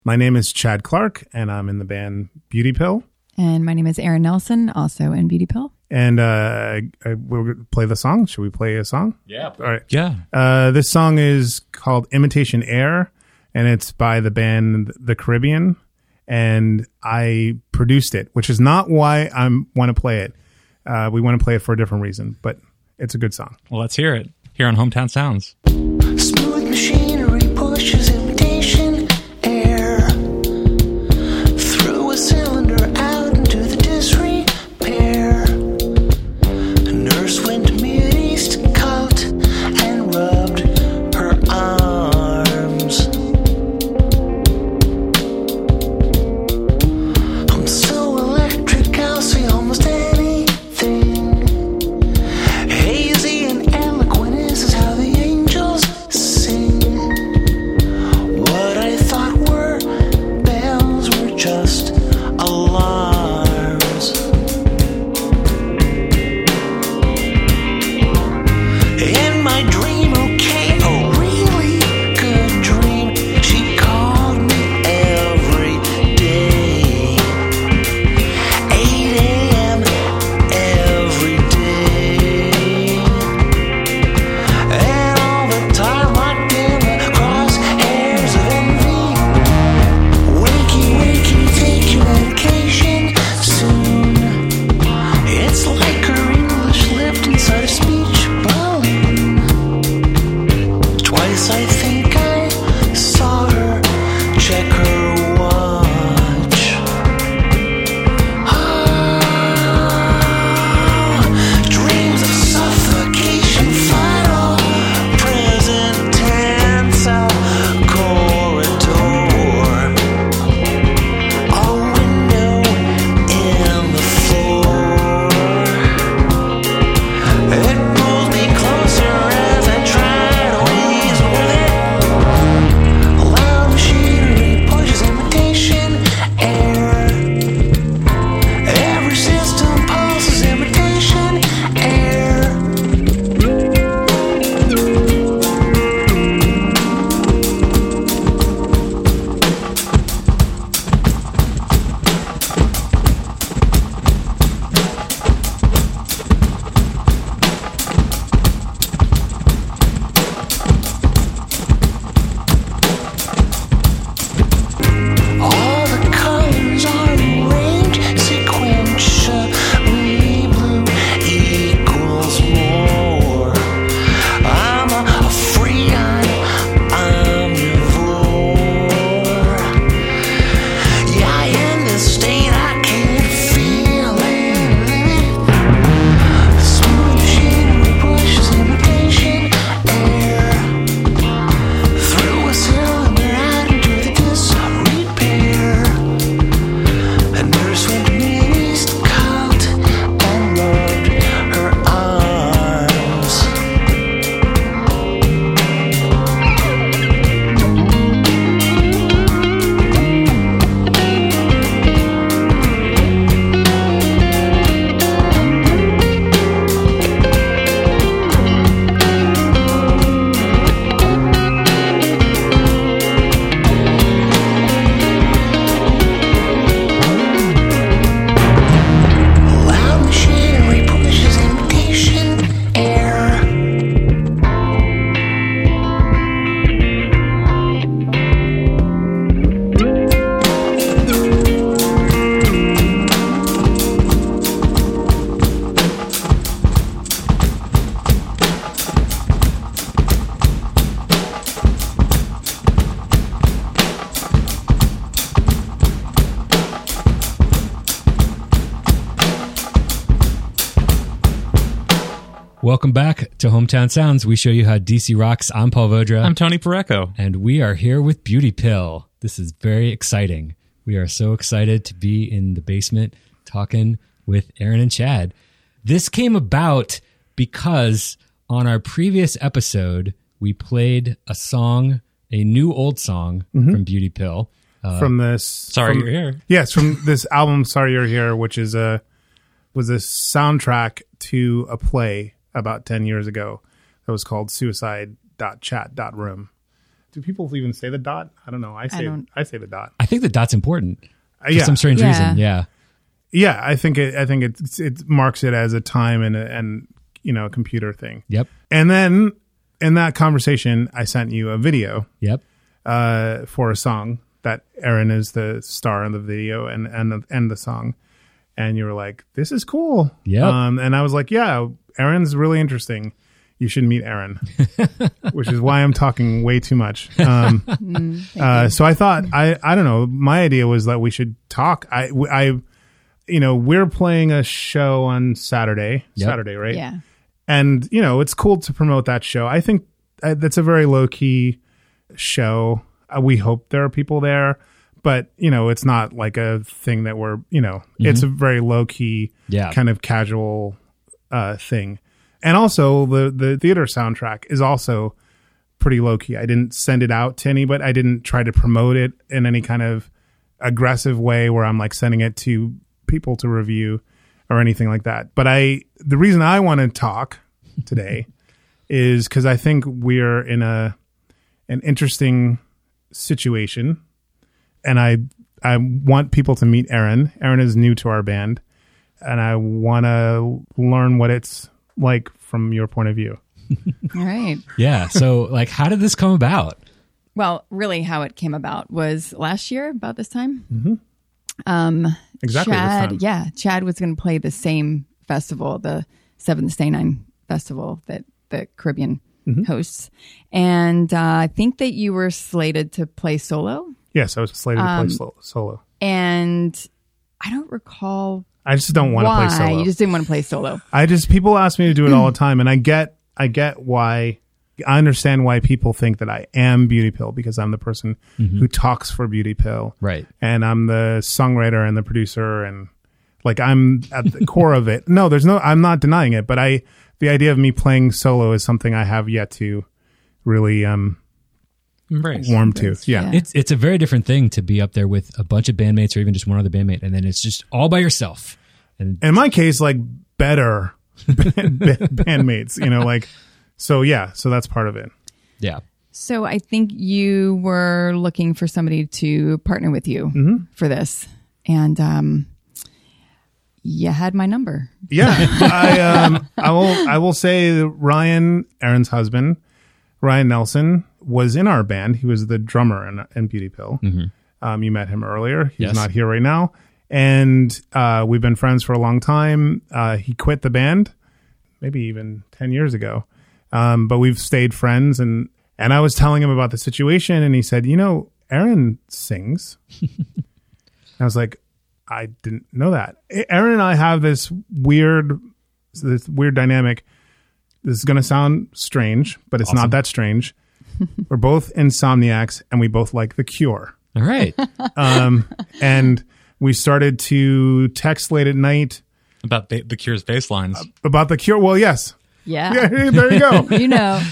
My name is Chad Clark, and I'm in the band Beauty Pill. And my name is Erin Nelson, also in Beauty Pill. And we'll play the song. Should we play a song? Yeah. All right. Yeah. This song is called Imitation Air, and it's by the band The Caribbean. And I produced it, which is not why I want to play it. We want to play it for a different reason, but it's a good song. Well, let's hear it here on Hometown Sounds. Smooth machinery pushes imitation air through a cylinder out into the disrepair. A nurse went to Mideast, caught and rubbed her arms. I'm so electric, I'll see almost anything. Hazy and eloquent is how the angels sing. What I thought were bells were just alarms. In my dream, okay, a really good dream, she called me every day. 8 a.m. every day. And all the time locked in the crosshairs of envy. Wakey, wakey, take your medication soon. It's like her English lived inside a speech balloon. Twice I think I saw her check her watch. Dreams of suffocation, final present tense, a corridor, a window in the floor. It pulls me closer as I try to ease with it. Loud machinery pushes imitation air. Every system pulses imitation air. All the colors are arranged sequentially. Blue equals more. I'm a free omnivore. Yeah, in this state I can't feel it. Smooth machinery pushes imitation air through a cylinder out into the disrepair. A nurse went to Mideast, caught and rubbed her arms. Loud machinery pushes imitation air. Welcome back to Hometown Sounds. We show you how DC rocks. I'm Paul Vodra. I'm Tony Pareco. And we are here with Beauty Pill. This is very exciting. We are so excited to be in the basement talking with Erin and Chad. This came about because on our previous episode, we played a song, a new old song from Beauty Pill. From this... Sorry you're here. Yes, from this album, Sorry You're Here, which was a soundtrack to a play about 10 years ago that was called Suicide.Chat.Room do people even say the dot? I don't know. I say don't- the dot. I think the dot's important for Yeah. some strange Yeah. reason. Yeah. Yeah, I think it marks it as a time and a computer thing. Yep. And then in that conversation, I sent you a video Yep. for a song that Aaron is the star in the video and the song, and you were like, "This is cool." Yep. And I was like, "Yeah, Aaron's really interesting. You should meet Aaron," which is why I'm talking way too much. So I thought I don't know. My idea was that we should talk. We're playing a show on Saturday. Yep. Saturday, right? Yeah. And, it's cool to promote that show. I think that's a very low key show. We hope there are people there, but, it's not like a thing that we're, it's a very low key Yeah. kind of casual thing. And also the theater soundtrack is also pretty low key. I didn't send it out to anybody. I didn't try to promote it in any kind of aggressive way where I'm like sending it to people to review or anything like that. But the reason I want to talk today is because I think we're in an interesting situation, and I want people to meet Aaron. Aaron is new to our band, and I want to learn what it's like from your point of view. All right. Yeah. So, like, how did this come about? Well, really, how it came about was last year, about this time. Exactly Chad, this time. yeah, Chad was going to play the same festival, the Seventh Stay Nine Festival that the Caribbean hosts, and I think that you were slated to play solo, Yes, I was slated to play solo. and I don't recall I just don't want to why play solo. you just didn't want to play solo. People ask me to do it all the time, and I get why. I understand why people think that I am Beauty Pill, because I'm the person who talks for Beauty Pill. Right. And I'm the songwriter and the producer, and like I'm at the core of it. No, I'm not denying it, but the idea of me playing solo is something I have yet to really Embrace. warm to. Yeah. Yeah. It's a very different thing to be up there with a bunch of bandmates or even just one other bandmate, and then it's just all by yourself. And In my case, like better bandmates, so that's part of it. yeah. So I think you were looking for somebody to partner with you for this, and you had my number. Yeah, I will say that Ryan, Aaron's husband, Ryan Nelson, was in our band. He was the drummer in Beauty Pill. You met him earlier. He's Yes. not here right now, and we've been friends for a long time. He quit the band maybe even 10 years ago, but we've stayed friends. And I was telling him about the situation, and he said, Aaron sings. I was like, I didn't know that. Aaron and I have this weird dynamic. This is going to sound strange, but it's not that strange. We're both insomniacs, and we both like The Cure. All right. And we started to text late at night About the Cure's bass lines. about The Cure. Well, yes. Yeah, Yeah, there you go. you know.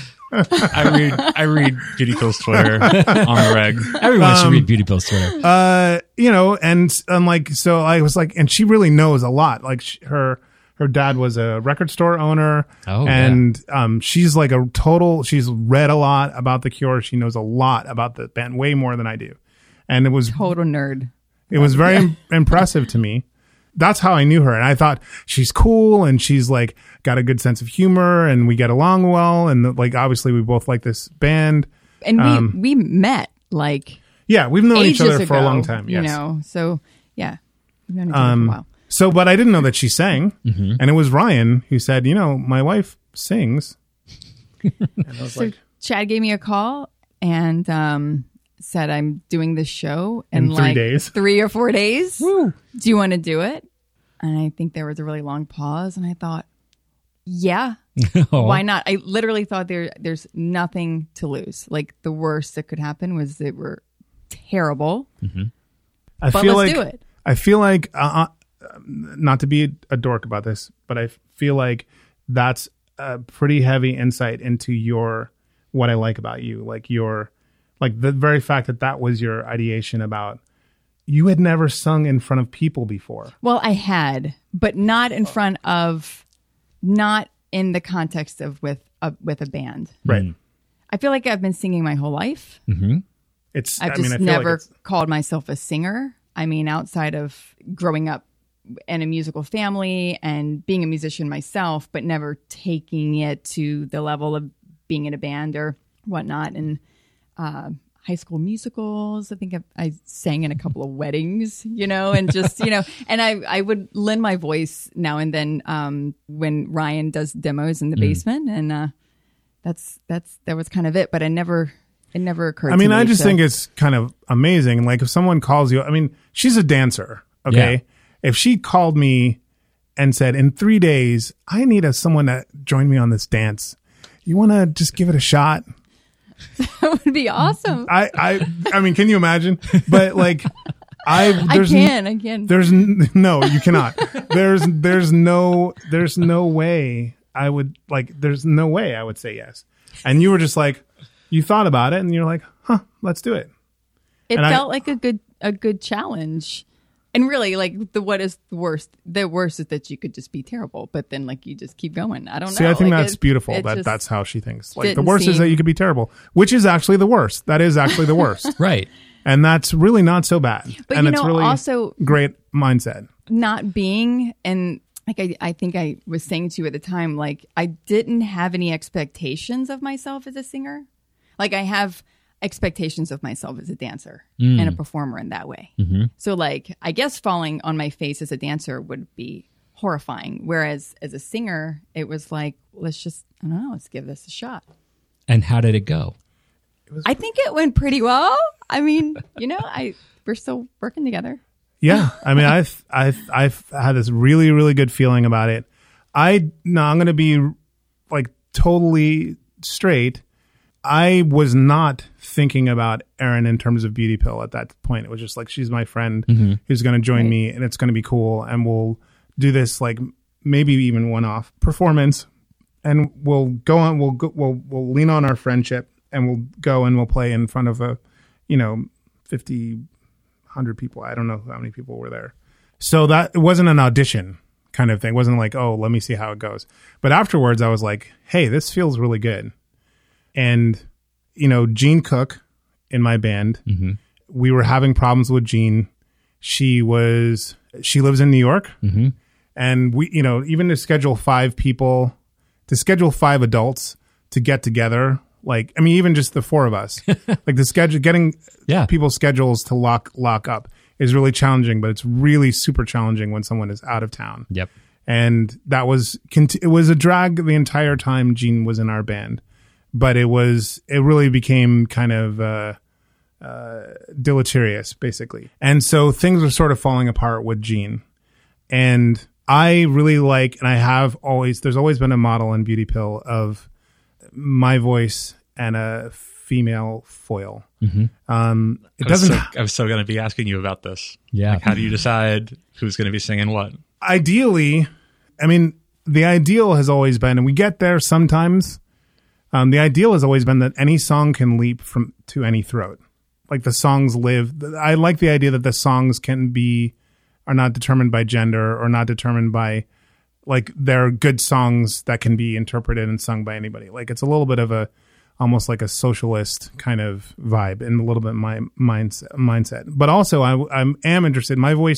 I read Beauty Pill's Twitter on the reg. Everyone should read Beauty Pill's Twitter. And I'm like, so I was like, and she really knows a lot. Like her dad was a record store owner. Oh, and she's like she's read a lot about The Cure. She knows a lot about the band, way more than I do. And it was Total nerd. It was very impressive to me. That's how I knew her. And I thought she's cool, and she's like got a good sense of humor, and we get along well. And like, obviously we both like this band. And we met like Yeah. We've known each ages other for a ago, long time. Yes. So yeah, we've known each other for a while. So, but I didn't know that she sang. And it was Ryan who said, my wife sings. And I was So like, Chad gave me a call and said, I'm doing this show in 3 like days. 3 or 4 days. Do you want to do it? And I think there was a really long pause, and I thought, yeah, Oh. why not? I literally thought there's nothing to lose. Like the worst that could happen was they were terrible, I but feel let's like, do it. I feel like, not to be a dork about this, but I feel like that's a pretty heavy insight into what I like about you. Like the very fact that was your ideation about, you had never sung in front of people before. Well, I had, but not in front of, not in the context of with a band. Right. I feel like I've been singing my whole life. It's. I've I just mean, I feel never like it's, called myself a singer. I mean, outside of growing up in a musical family and being a musician myself, but never taking it to the level of being in a band or whatnot. And high school musicals, I think I sang in a couple of weddings, and just, and I would lend my voice now and then when Ryan does demos in the basement. And that was kind of it. But it never occurred to me. I just think it's kind of amazing. Like if someone calls you, I mean, she's a dancer. Okay. Yeah. If she called me and said, in 3 days, I need someone to join me on this dance. You want to just give it a shot? That would be awesome. I mean, can you imagine? But like, I can. No, you cannot. There's no way I would there's no way I would say yes. And you were just like, you thought about it and you're like, huh, let's do it. It felt like a good challenge. And really, like, what is the worst? The worst is that you could just be terrible, but then, like, you just keep going. I don't know. See, I think like, that's beautiful. it That's how she thinks. Like, the didn't worst is that seem- you could be terrible, which is actually the worst. That is actually the worst. Right. And that's really not so bad. But, and it's really also great mindset. not being, and like, I think I was saying to you at the time, like, I didn't have any expectations of myself as a singer. Like, I have expectations of myself as a dancer and a performer in that way. So like, I guess falling on my face as a dancer would be horrifying. Whereas as a singer, it was like, let's give this a shot. And how did it go? I think it went pretty well. I mean, we're still working together. Yeah. I mean, I've had this really, really good feeling about it. I'm going to be like totally straight. I was not thinking about Erin in terms of Beauty Pill at that point. It was just like, she's my friend who's going to join me and it's going to be cool. And we'll do this, like maybe even one-off performance, and we'll go on, we'll lean on our friendship and we'll go and we'll play in front of 50, 100 people. I don't know how many people were there. So that it wasn't an audition kind of thing. It wasn't like, oh, let me see how it goes. But afterwards I was like, hey, this feels really good. And, Jean Cook in my band, we were having problems with Jean. She lives in New York. And we, even to schedule 5 adults to get together, like, I mean, even just the 4 of us, like the schedule, getting people's schedules to lock up is really challenging, but it's really super challenging when someone is out of town. Yep. And that was, it was a drag the entire time Jean was in our band. But it really became kind of deleterious, basically. And so things were sort of falling apart with Jean. And I really there's always been a model in Beauty Pill of my voice and a female foil. I'm still going to be asking you about this. Yeah. Like, how do you decide who's going to be singing what? Ideally, I mean, the ideal has always been, and we get there sometimes, the ideal has always been that any song can leap to any throat. Like the songs live. I like the idea that the songs are not determined by gender or not determined by, like, they're good songs that can be interpreted and sung by anybody. Like, it's a little bit of almost like a socialist kind of vibe and a little bit my mindset. But also I am interested.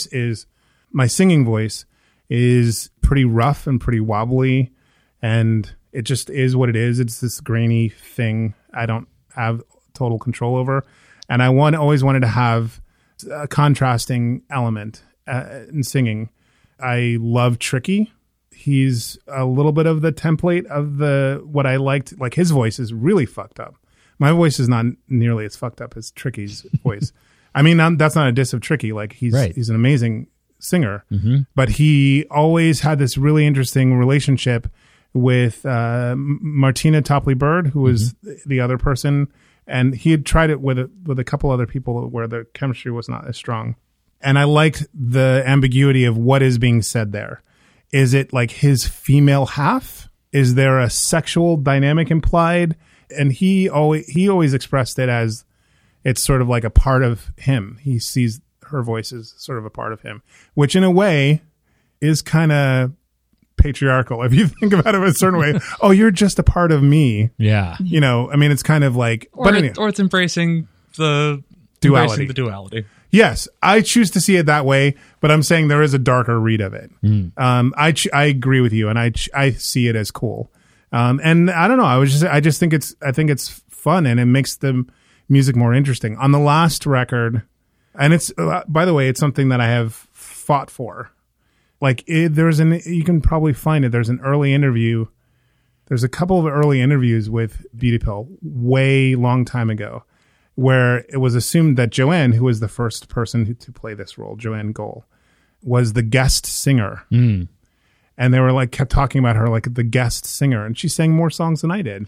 My singing voice is pretty rough and pretty wobbly, and it just is what it is. It's this grainy thing I don't have total control over. And I always wanted to have a contrasting element in singing. I love Tricky. He's a little bit of the template of what I liked. Like, his voice is really fucked up. My voice is not nearly as fucked up as Tricky's voice. I mean, that's not a diss of Tricky. Like, he's an amazing singer, but he always had this really interesting relationship with Martina Topley Bird, who was the other person, and he had tried it with a couple other people where the chemistry was not as strong. And I liked the ambiguity of what is being said there. Is it like his female half? Is there a sexual dynamic implied? And he always expressed it as it's sort of like a part of him. He sees her voice as sort of a part of him, which in a way is kind of patriarchal if you think about it a certain way. Oh, you're just a part of me. Yeah. You know, I mean, it's kind of like, Or it's embracing the Duality. embracing the duality. yes, I choose to see it that way, but I'm saying there is a darker read of it. I agree with you, and I see it as cool. And I don't know. I just think it's fun, and it makes the music more interesting. On the last record, and it's by the way, it's something that I have fought for. Like you can probably find it. There's an early interview. There's a couple of early interviews with Beauty Pill way long time ago, where it was assumed that Joanne, who was the first person to play this role, Joanne Goll, was the guest singer. And they were like, kept talking about her like the guest singer, and she sang more songs than I did.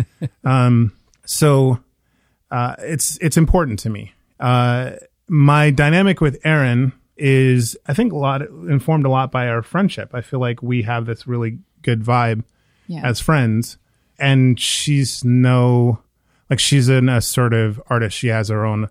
So it's important to me. My dynamic with Erin is, I think, informed a lot by our friendship. I feel like we have this really good vibe as friends, and she's she's an assertive artist. She has her own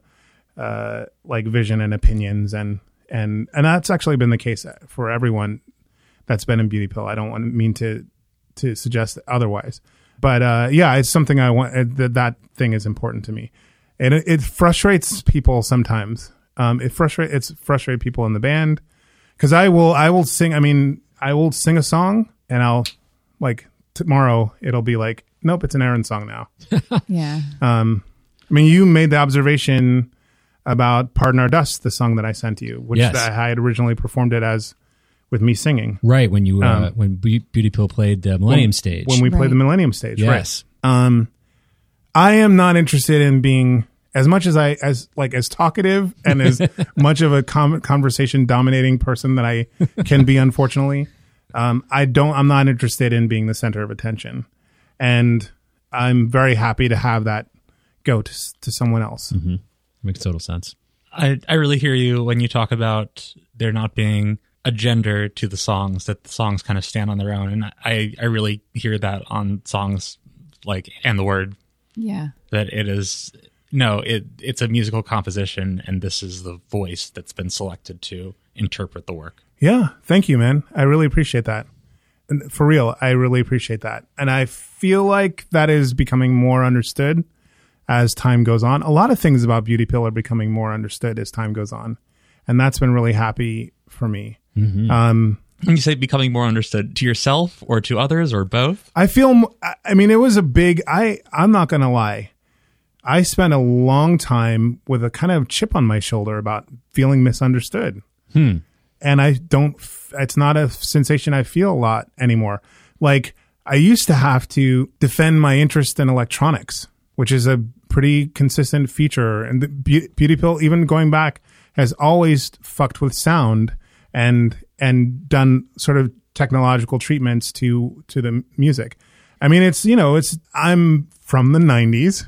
like vision and opinions, and that's actually been the case for everyone that's been in Beauty Pill. I don't mean to suggest otherwise, but it's something I want. That thing is important to me, and it frustrates people sometimes. It's frustrated people in the band, because I will sing. I mean, I will sing a song, and I'll like tomorrow it'll be like, nope, it's an Erin song now. Yeah. I mean, you made the observation about Pardon Our Dust, the song that I sent to you, which Yes. I had originally performed it as with me singing. Right. When you when Beauty Pill played the Millennium Stage. When we played Right. the Millennium Stage. Yes. Right. I am not interested in being as much as talkative and as much of a conversation dominating person that I can be, unfortunately. I'm not interested in being the center of attention. And I'm very happy to have that go to someone else. Mm-hmm. Makes total sense. I really hear you when you talk about there not being a gender to the songs, that the songs kind of stand on their own. And I really hear that on songs like And the Word, Yeah. that it is, no, it's a musical composition, and this is the voice that's been selected to interpret the work. Yeah. Thank you, man. I really appreciate that. And for real, I really appreciate that. And I feel like that is becoming more understood as time goes on. A lot of things about Beauty Pill are becoming more understood as time goes on. And that's been really happy for me. Mm-hmm. When you say becoming more understood, to yourself or to others or both? I feel, I mean, it was a big, I'm not going to lie. I spent a long time with a kind of chip on my shoulder about feeling misunderstood. And it's not a sensation I feel a lot anymore. Like, I used to have to defend my interest in electronics, which is a pretty consistent feature. And the Beauty Pill, even going back, has always fucked with sound and done sort of technological treatments to the music. I mean, I'm from the 90s.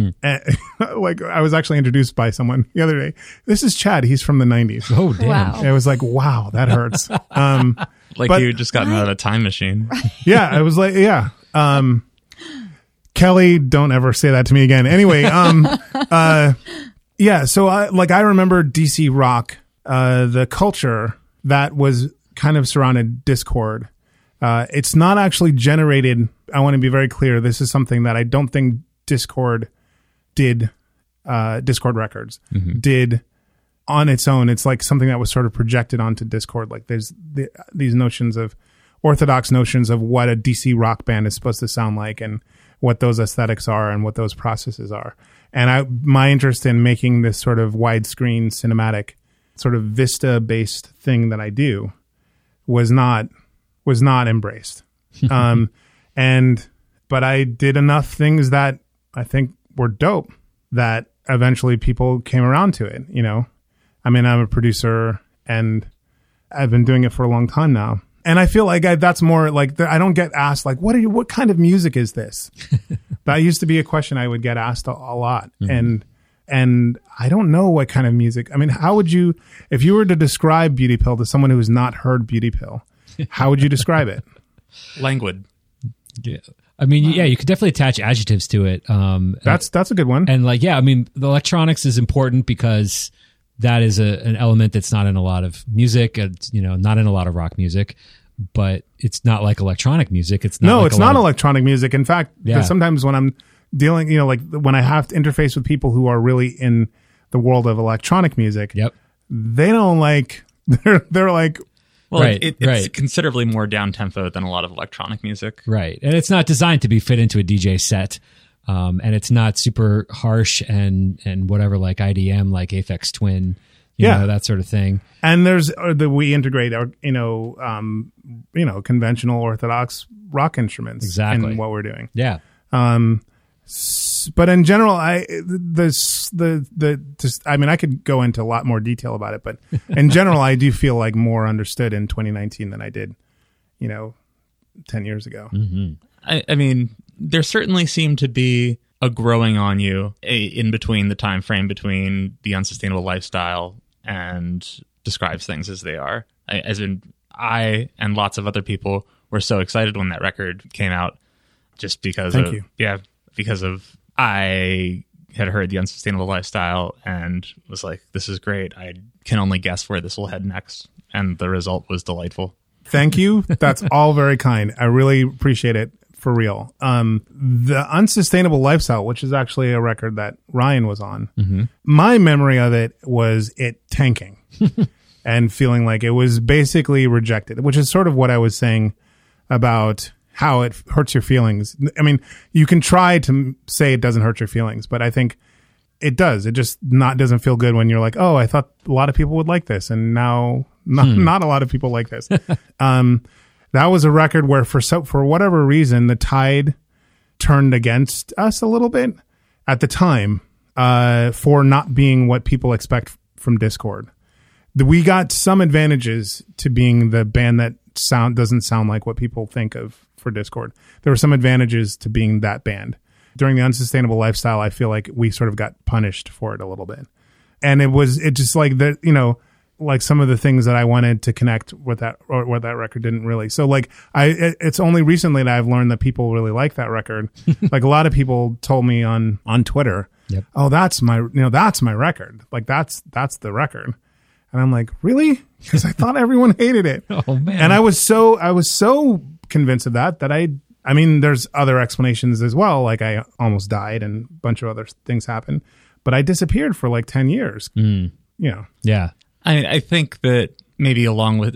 Like, I was actually introduced by someone the other day. This is Chad. He's from the 90s. Oh, damn. Wow. And I was like, wow, that hurts. Like But- you had just gotten out of a time machine. Yeah, I was like, yeah. Kelly, don't ever say that to me again. Anyway, yeah. So I remember DC rock, the culture that was kind of surrounded Discord. It's not actually generated. I want to be very clear. This is something that I don't think Discord did. Discord Records did on its own. It's like something that was sort of projected onto Discord. Like there's these notions of orthodox notions of what a DC rock band is supposed to sound like, and what those aesthetics are, and what those processes are. And my interest in making this sort of widescreen cinematic, sort of Vista based thing that I do was not embraced. But I did enough things that I think were dope that eventually people came around to it. You know, I mean, I'm a producer and I've been doing it for a long time now. And I feel like that's more like, I don't get asked like, what kind of music is this? That used to be a question I would get asked a lot. Mm-hmm. And I don't know what kind of music. I mean, how would you, if you were to describe Beauty Pill to someone who has not heard Beauty Pill, how would you describe it? Languid. Yeah. I mean, yeah, you could definitely attach adjectives to it. That's a good one. And like, yeah, I mean, the electronics is important because that is an element that's not in a lot of music, not in a lot of rock music. but it's not like electronic music. It's not No, like it's a lot not of- electronic music. In fact, Yeah. because sometimes when I'm dealing, like when I have to interface with people who are really in the world of electronic music, Yep. they don't like, they're like, Well, Right, it's right. considerably more down tempo than a lot of electronic music. Right. And it's not designed to be fit into a DJ set. And it's not super harsh and whatever, like IDM, like Aphex Twin, you Yeah. know, that sort of thing. and there's we integrate our, conventional orthodox rock instruments Exactly. in what we're doing. Yeah. But in general, I could go into a lot more detail about it, but in general, I do feel like more understood in 2019 than I did, 10 years ago. I mean, there certainly seemed to be a growing on you in between the time frame between The Unsustainable Lifestyle and Describes Things as They Are. I and lots of other people were so excited when that record came out, just because Thank you. because I had heard The Unsustainable Lifestyle and was like, this is great. I can only guess where this will head next. And the result was delightful. Thank you. That's all very kind. I really appreciate it, for real. The Unsustainable Lifestyle, which is actually a record that Ryan was on, my memory of it was it tanking and feeling like it was basically rejected, which is sort of what I was saying about how it hurts your feelings. I mean, you can try to say it doesn't hurt your feelings, but I think it does. It just doesn't feel good when you're like, oh, I thought a lot of people would like this, and now not a lot of people like this. That was a record where for whatever reason the tide turned against us a little bit at the time for not being what people expect from Discord. We got some advantages to being the band that doesn't sound like what people think of for Discord. There were some advantages to being that band. During The Unsustainable Lifestyle, I feel like we sort of got punished for it a little bit. And it just like that, like some of the things that I wanted to connect with that, or what that record didn't really. So like it's only recently that I've learned that people really like that record. Like a lot of people told me on Twitter, Yep. oh, that's my record. Like that's the record. And I'm like, really? Because I thought everyone hated it. Oh man. And I was so convinced of that I mean, there's other explanations as well. Like I almost died and a bunch of other things happened, but I disappeared for like 10 years. Yeah. I think that maybe along with,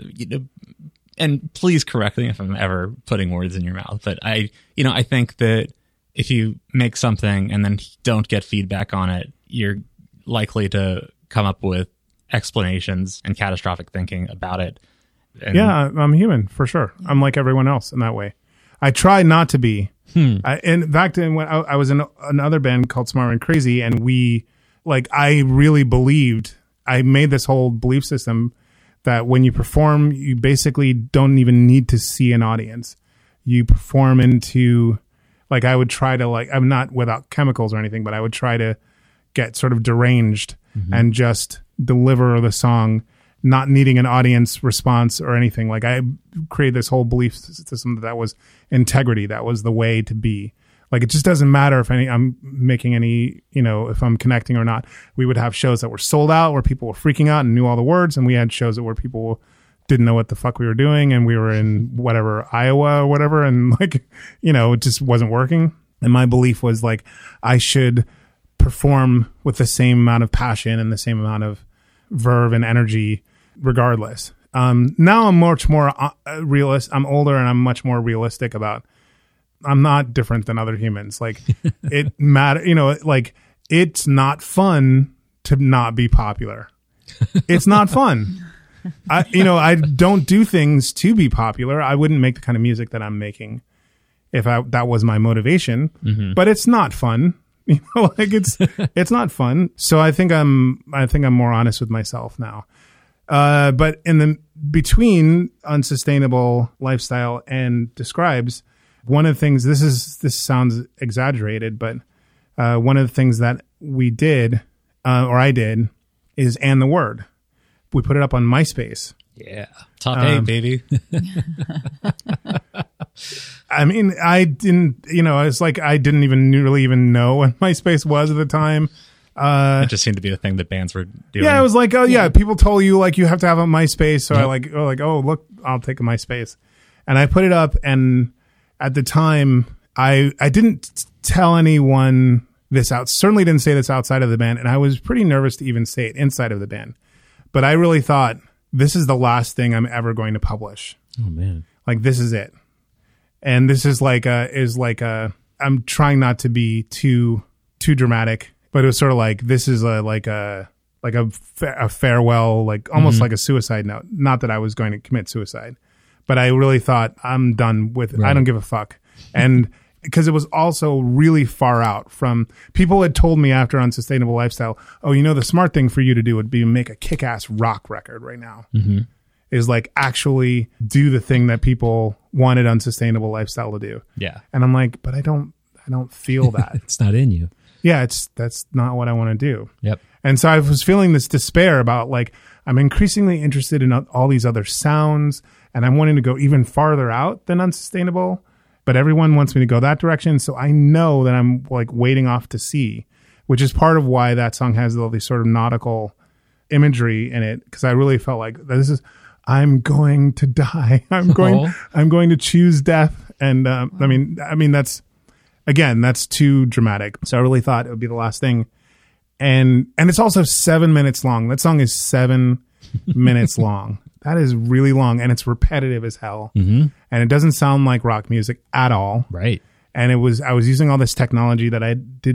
and please correct me if I'm ever putting words in your mouth, but I think that if you make something and then don't get feedback on it, you're likely to come up with explanations and catastrophic thinking about it. And Yeah, I'm human for sure. I'm like everyone else in that way. I try not to be. In fact, when I was in another band called Smart and Crazy, and I really believed, I made this whole belief system that when you perform, you basically don't even need to see an audience. You perform into, like, I would try to, like, I'm not without chemicals or anything, but I would try to get sort of deranged and just deliver the song, not needing an audience response or anything. Like I created this whole belief system that was integrity. That was the way to be. Like, it just doesn't matter if I'm making any, if I'm connecting or not. We would have shows that were sold out where people were freaking out and knew all the words. And we had shows where people didn't know what the fuck we were doing. And we were in whatever, Iowa or whatever. And like, it just wasn't working. And my belief was like, I should perform with the same amount of passion and the same amount of verve and energy regardless. Now I'm much more realist. I'm older and I'm much more realistic about, I'm not different than other humans. Like it matter, like it's not fun to not be popular. It's not fun. I don't do things to be popular. I wouldn't make the kind of music that I'm making if that was my motivation, but it's not fun. Like it's not fun. So I think I'm more honest with myself now. But in the between Unsustainable Lifestyle and Describes, one of the things, this sounds exaggerated, but one of the things that we did, or I did, is And the Word. We put it up on MySpace. Yeah. Top 8, baby. I mean, I didn't, it's like I didn't really even know what MySpace was at the time. It just seemed to be the thing that bands were doing. Yeah, it was like, oh yeah, people told you like you have to have a MySpace. So I look, I'll take a MySpace. And I put it up, and at the time, I didn't tell anyone this out. Certainly didn't say this outside of the band, and I was pretty nervous to even say it inside of the band. But I really thought, this is the last thing I'm ever going to publish. Oh man. Like, this is it. And this is I'm trying not to be too dramatic, but it was sort of like, this is a farewell, like almost like a suicide note. Not that I was going to commit suicide, but I really thought, I'm done with it. Right. I don't give a fuck. And because it was also really far out from, people had told me after Unsustainable Lifestyle, oh, the smart thing for you to do would be make a kick-ass rock record right now. Mm-hmm. Is like actually do the thing that people wanted Unsustainable Lifestyle to do. Yeah. And I'm like, but I don't feel that. It's not in you. Yeah, that's not what I want to do. Yep. And so I was feeling this despair about, like, I'm increasingly interested in all these other sounds, and I'm wanting to go even farther out than Unsustainable, but everyone wants me to go that direction. So I know that I'm like wading off to sea, which is part of why that song has all these sort of nautical imagery in it. Cause I really felt like I'm going to die. I'm going to choose death. And, I mean, that's too dramatic. So I really thought it would be the last thing. And it's also 7 minutes long. That song is 7 minutes long. That is really long, and it's repetitive as hell. Mm-hmm. And it doesn't sound like rock music at all. Right. And I was using all this technology that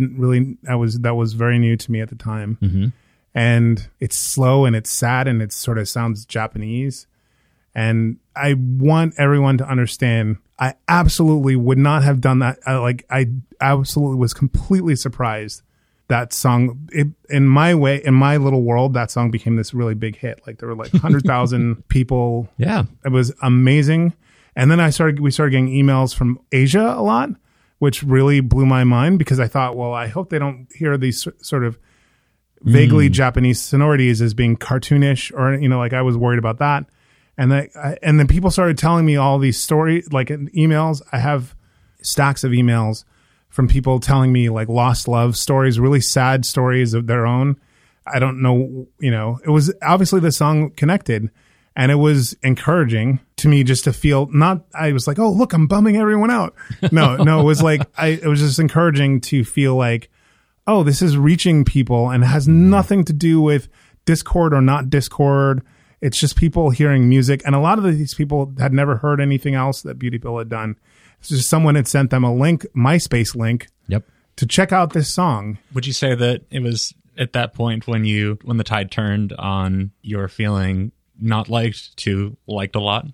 that was very new to me at the time. Mm-hmm. And it's slow and it's sad and it sort of sounds Japanese. And I want everyone to understand, I absolutely would not have done that. I absolutely was completely surprised. That song, in my little world, that song became this really big hit. Like, there were like 100,000 people. Yeah. It was amazing. And then we started getting emails from Asia a lot, which really blew my mind, because I thought, well, I hope they don't hear these sort of vaguely Japanese sonorities as being cartoonish, or, like, I was worried about that. And then people started telling me all these stories, like in emails. I have stacks of emails from people telling me like lost love stories, really sad stories of their own. I don't know, it was obviously the song connected, and it was encouraging to me just to feel I was like, oh, look, I'm bumming everyone out. No, it was like, it was just encouraging to feel like, oh, this is reaching people and has nothing to do with Discord or not Discord. It's just people hearing music. And a lot of these people had never heard anything else that Beauty Pill had done. It's just someone had sent them a link, MySpace link, to check out this song. Would you say that it was at that point when the tide turned on your feeling not liked to liked a lot?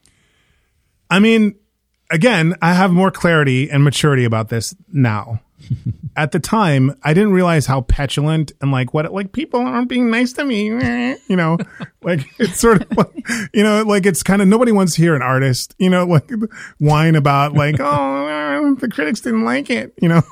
I mean, again, I have more clarity and maturity about this now. At the time, I didn't realize how petulant and like people aren't being nice to me, like it's sort of like, like it's kind of, nobody wants to hear an artist, like whine about like, oh, the critics didn't like it,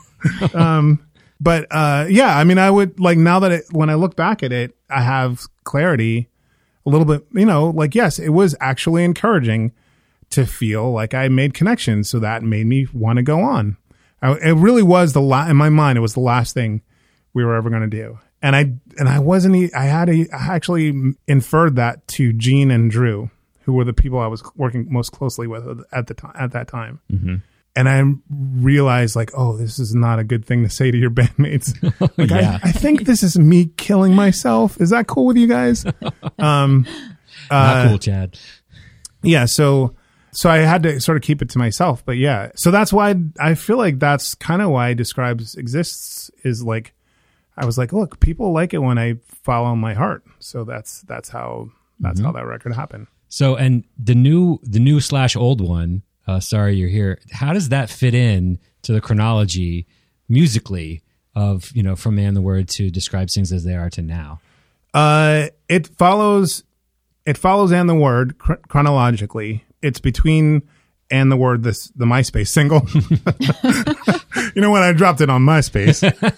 but yeah, I mean, I would like, now that when I look back at it, I have clarity a little bit, like, yes, it was actually encouraging to feel like I made connections. So that made me want to go on. It really was in my mind, it was the last thing we were ever going to do. And I actually inferred that to Gene and Drew, who were the people I was working most closely with at that time. Mm-hmm. And I realized like, oh, this is not a good thing to say to your bandmates. Like, yeah. I think this is me killing myself. Is that cool with you guys? Not cool, Chad. Yeah. So I had to sort of keep it to myself, but yeah. So that's why I feel like that's kind of why Describes exists, is like, I was like, look, people like it when I follow my heart. So that's how that record happened. So, and the new / old one, Sorry You're Here, how does that fit in to the chronology musically of, from Man the Word to Describe Things as They Are to now? It follows And the Word chronologically. It's between And the Word, the MySpace single. When I dropped it on MySpace.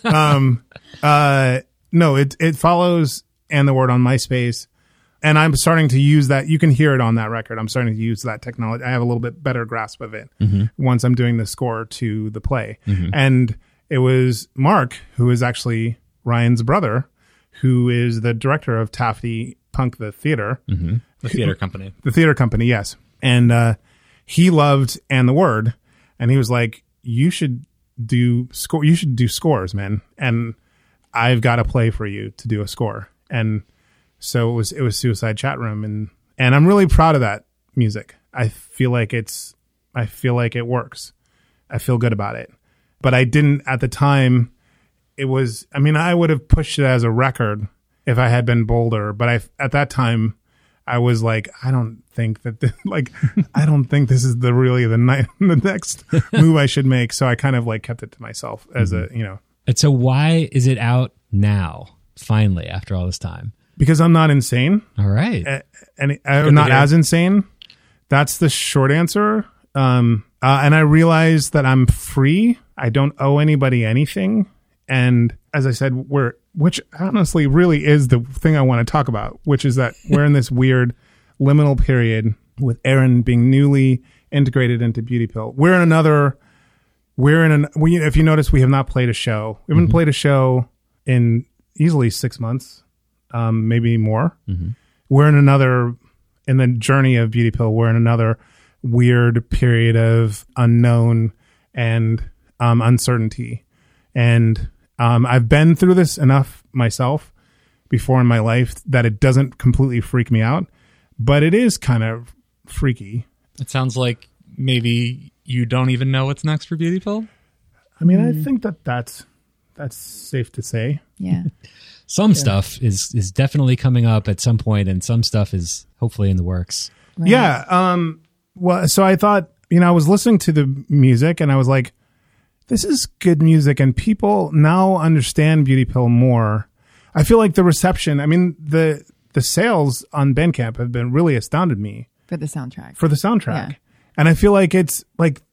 No, it follows And the Word on MySpace. And I'm starting to use that. You can hear it on that record. I'm starting to use that technology. I have a little bit better grasp of it once I'm doing the score to the play. Mm-hmm. And it was Mark, who is actually Ryan's brother, who is the director of Taffy Punk, the theater. Mm-hmm. The theater company. The theater company, yes. And he loved And the Word, and he was like, you should do scores, man. And I've got a play for you to do a score. And so it was Suicide Chat Room, and I'm really proud of that music. I feel like it works. I feel good about it. But I didn't at the time. I would have pushed it as a record if I had been bolder, but at that time I was like, I don't think this is the next move I should make. So I kind of like kept it to myself as a. And so why is it out now, finally, after all this time? Because I'm not insane. All right. And I'm not as insane. That's the short answer. And I realize that I'm free. I don't owe anybody anything. And as I said, which honestly really is the thing I want to talk about, which is that we're in this weird liminal period with Aaron being newly integrated into Beauty Pill. If you notice, we have not played a show. We haven't played a show in easily 6 months, maybe more. Mm-hmm. We're in the journey of Beauty Pill, we're in another weird period of unknown and uncertainty. And I've been through this enough myself before in my life that it doesn't completely freak me out, but it is kind of freaky. It sounds like maybe you don't even know what's next for Beauty Pill. I mean, I think that's safe to say. Yeah. Some stuff is definitely coming up at some point, and some stuff is hopefully in the works. Right. Yeah. Well, so I thought, I was listening to the music and I was like, this is good music, and people now understand Beauty Pill more. I feel like the reception, the sales on Bandcamp have been really astounded me. For the soundtrack. Yeah. And I feel like it's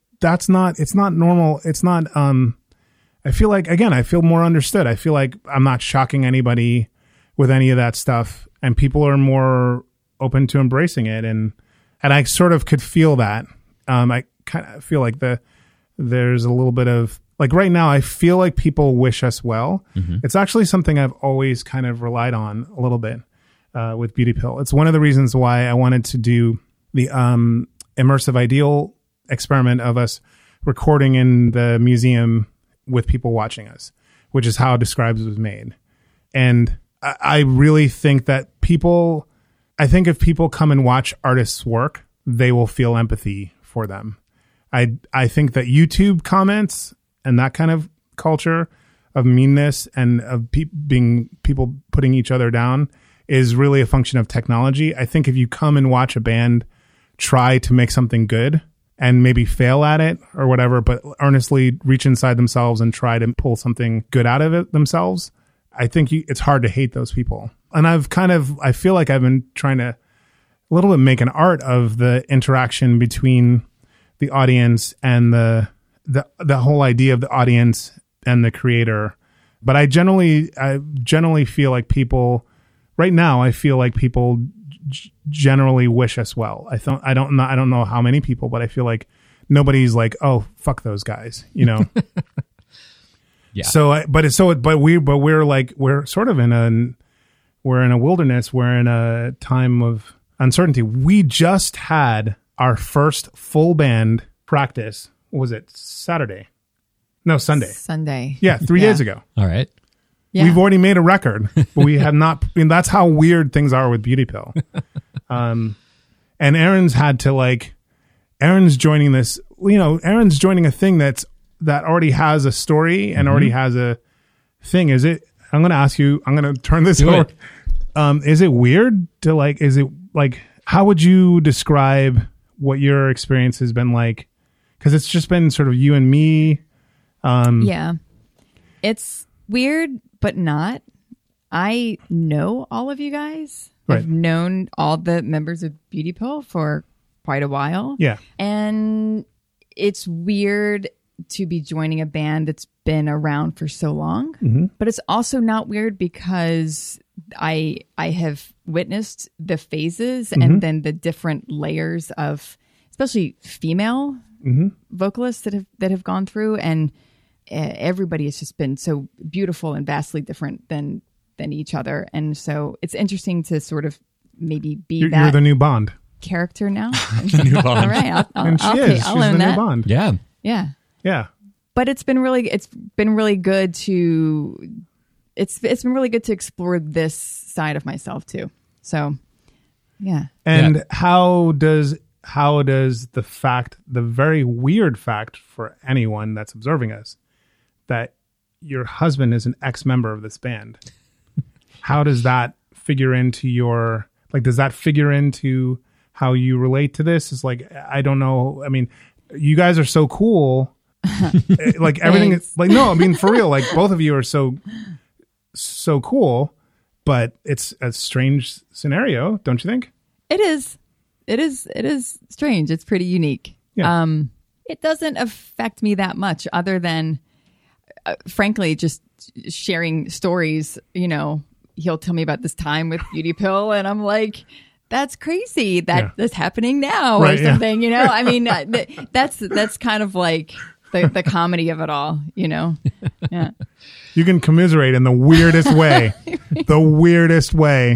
not normal. It's not, I feel like, again, I feel more understood. I feel like I'm not shocking anybody with any of that stuff, and people are more open to embracing it. And I sort of could feel that. I kind of feel like there's a little bit of, like, right now, I feel like people wish us well. Mm-hmm. It's actually something I've always kind of relied on a little bit with Beauty Pill. It's one of the reasons why I wanted to do the immersive ideal experiment of us recording in the museum with people watching us, which is how Describes was made. And I really think that if people come and watch artists' work, they will feel empathy for them. I think that YouTube comments and that kind of culture of meanness and of people putting each other down is really a function of technology. I think if you come and watch a band try to make something good and maybe fail at it or whatever, but earnestly reach inside themselves and try to pull something good out of it themselves, I think it's hard to hate those people. And I feel like I've been trying to a little bit make an art of the interaction between the audience and the whole idea of the audience and the creator. But I generally feel like people right now, I feel like people generally wish us well. I don't know how many people, but I feel like nobody's like, oh, fuck those guys, Yeah. We're sort of in a wilderness. We're in a time of uncertainty. We just had our first full band practice. What was it? Sunday. Yeah. 3 days ago. All right. Yeah. We've already made a record, but we have not. That's how weird things are with Beauty Pill. And Aaron's had to Aaron's joining this, Aaron's joining a thing that already has a story and already has a thing. Is it, I'm going to ask you, I'm going to turn this over. Is it weird to how would you describe what your experience has been like? Cause it's just been sort of you and me. Yeah. It's weird, but not. I know all of you guys. Right. I've known all the members of Beauty Pill for quite a while. Yeah. And it's weird to be joining a band that's been around for so long. Mm-hmm. But it's also not weird because I have witnessed the phases and then the different layers of especially female vocalists that have gone through, and everybody has just been so beautiful and vastly different than each other. And so it's interesting to sort of maybe be You're the new Bond. character now. New Bond. All right, And she I'll is. She's I'll the own new that. Bond. Yeah. Yeah, Yeah. but it's been really good to it's been really good to explore this side of myself too. So, yeah. And how does the very weird fact for anyone that's observing us, that your husband is an ex-member of this band, how does that figure into your, like, does that figure into how you relate to this? Is like, I don't know. I mean, you guys are so cool. Like everything is like, no, I mean, for real, like both of you are so cool, but it's a strange scenario, don't you think? It is strange. It's pretty unique. Yeah. It doesn't affect me that much, other than, frankly, just sharing stories. You know, he'll tell me about this time with Beauty Pill, and I'm like, that's crazy that that's happening now, Right, or something. You know, I mean, that's kind of like the comedy of it all. You know, yeah. You can commiserate in the weirdest way, the weirdest way.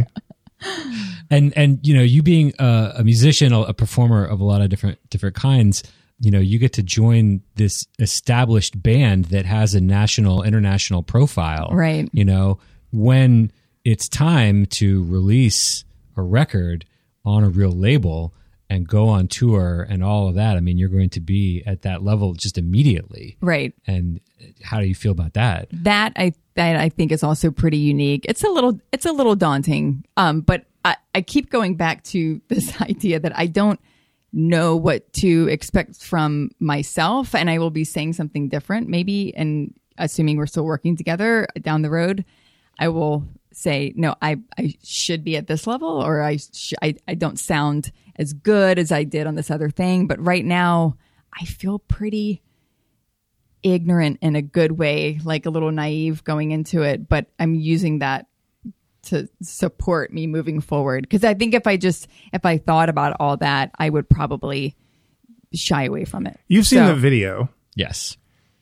And you know, you being a musician, a performer of a lot of different kinds, you know, you get to join this established band that has a international profile. Right. You know, when it's time to release a record on a real label and go on tour and all of that, I mean, you're going to be at that level just immediately. Right. And how do you feel about that? That I think is also pretty unique. It's a little daunting. But I keep going back to this idea that I don't know what to expect from myself, and I will be saying something different maybe, and assuming we're still working together down the road, I will say, no, I should be at this level, or I don't sound as good as I did on this other thing. But right now I feel pretty ignorant in a good way, like a little naive going into it, but I'm using that to support me moving forward. Because I think if I thought about all that, I would probably shy away from it. You've seen the video. Yes.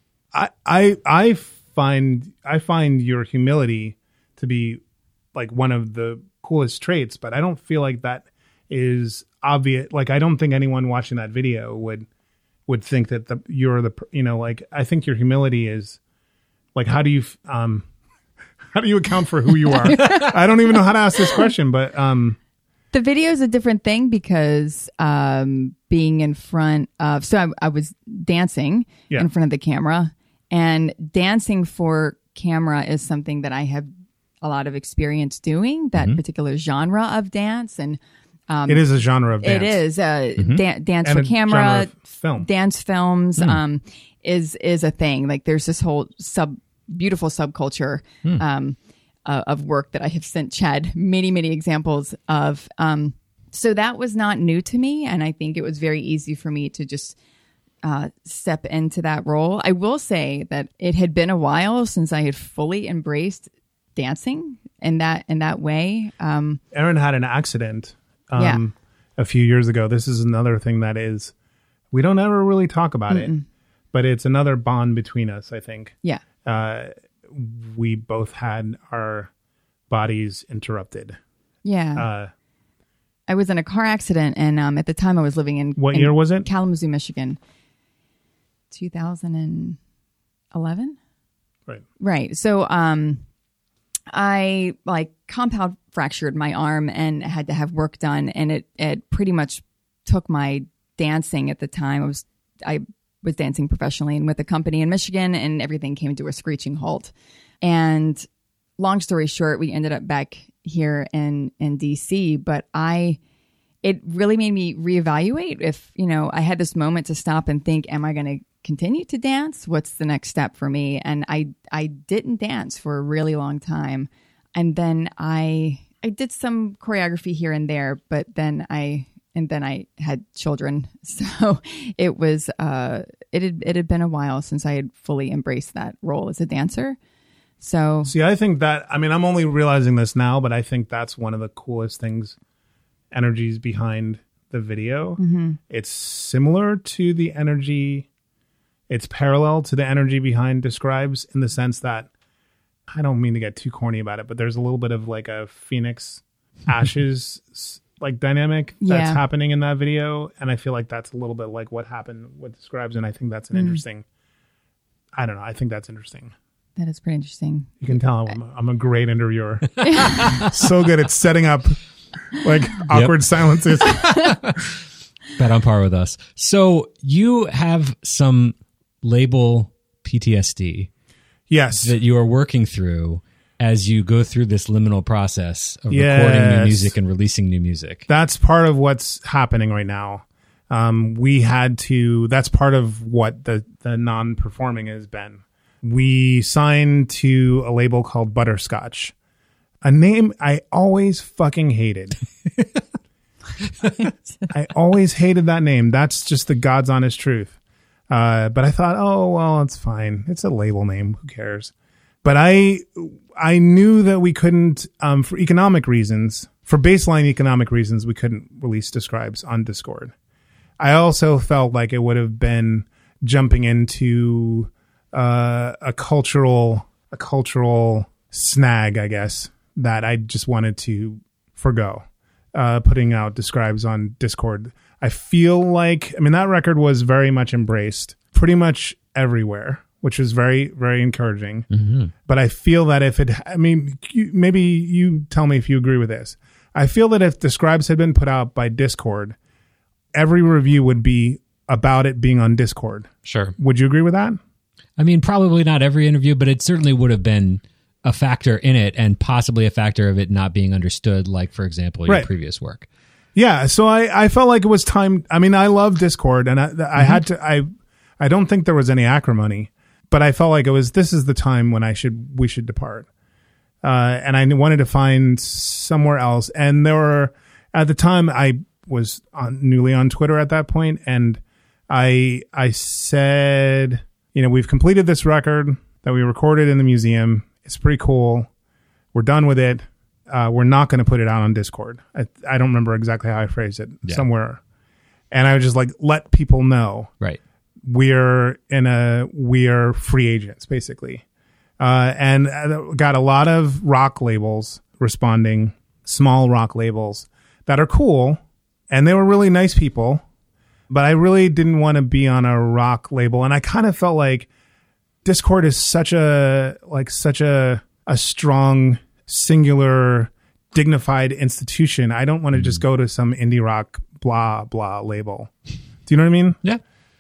I find your humility to be like one of the coolest traits, but I don't feel like that is obvious. Like, I don't think anyone watching that video would think that you're the, you know, like, I think your humility is like, how do you account for who you are? I don't even know how to ask this question, but the video is a different thing because being in front of, so I was dancing in front of the camera, and dancing for camera is something that I have a lot of experience doing, that particular genre of dance. And it is a genre of dance. it is dance And for a genre camera, of film. dance films is a thing. Like, there's this whole beautiful subculture of work that I have sent Chad many examples of. So that was not new to me, and I think it was very easy for me to just step into that role. I will say that it had been a while since I had fully embraced dancing in that way. Erin had an accident a few years ago. This is another thing that is, we don't ever really talk about it, but it's another bond between us, I think. Yeah. We both had our bodies interrupted. Yeah. I was in a car accident, and at the time I was living in What year was it? Kalamazoo, Michigan. 2011. Right. So I compound fractured my arm and had to have work done, and it pretty much took my dancing at the time. I was dancing professionally and with a company in Michigan, and everything came to a screeching halt. And long story short, we ended up back here in DC, but it really made me reevaluate if, you know, I had this moment to stop and think, am I going to continue to dance? What's the next step for me? And I didn't dance for a really long time. And then I did some choreography here and there, but then I had children. So it was, it had been a while since I had fully embraced that role as a dancer. So see, I think that, I mean, I'm only realizing this now, but I think that's one of the coolest energies behind the video. It's similar to the energy. It's parallel to the energy behind Describes, in the sense that, I don't mean to get too corny about it, but there's a little bit of like a Phoenix ashes like dynamic that's Yeah. happening in that video, and I feel like that's a little bit like what happened with the Scribes, and I think that's an interesting. I don't know. I think that's interesting. That is pretty interesting. You can tell I'm a great interviewer. So good at setting up like awkward silences. Bet on par with us. So you have some label PTSD Yes. that you are working through as you go through this liminal process of recording new Yes. music and releasing new music. That's part of what's happening right now. That's part of what the non-performing has been. We signed to a label called Butterscotch, a name I always fucking hated. I always hated that name. That's just the God's honest truth. But I thought, oh, well, it's fine. It's a label name. Who cares? But I knew that we couldn't, for economic reasons, for baseline economic reasons, we couldn't release Describes on Discord. I also felt like it would have been jumping into a cultural snag, I guess, that I just wanted to forgo. Putting out Describes on Discord. I feel like, that record was very much embraced pretty much everywhere, which was very, very encouraging. Mm-hmm. But I feel that maybe you tell me if you agree with this. I feel that if Describes had been put out by Discord, every review would be about it being on Discord. Sure. Would you agree with that? Probably not every interview, but it certainly would have been a factor in it, and possibly a factor of it not being understood, like, for example, your Right. previous work. Yeah, so I felt like it was time. I love Discord, and I had to. I don't think there was any acrimony, but I felt like this is the time when we should depart. And I wanted to find somewhere else. And there were, at the time, I was newly on Twitter at that point, and I said, we've completed this record that we recorded in the museum. It's pretty cool. We're done with it. We're not going to put it out on Discord. I don't remember exactly how I phrased it, somewhere. And I was just like, let people know. Right. We are free agents, basically. And I got a lot of rock labels responding, small rock labels that are cool. And they were really nice people, but I really didn't want to be on a rock label. And I kind of felt like Discord is such a strong, singular, dignified institution. I don't want to just go to some indie rock blah blah label. Do you know what I mean? Yeah.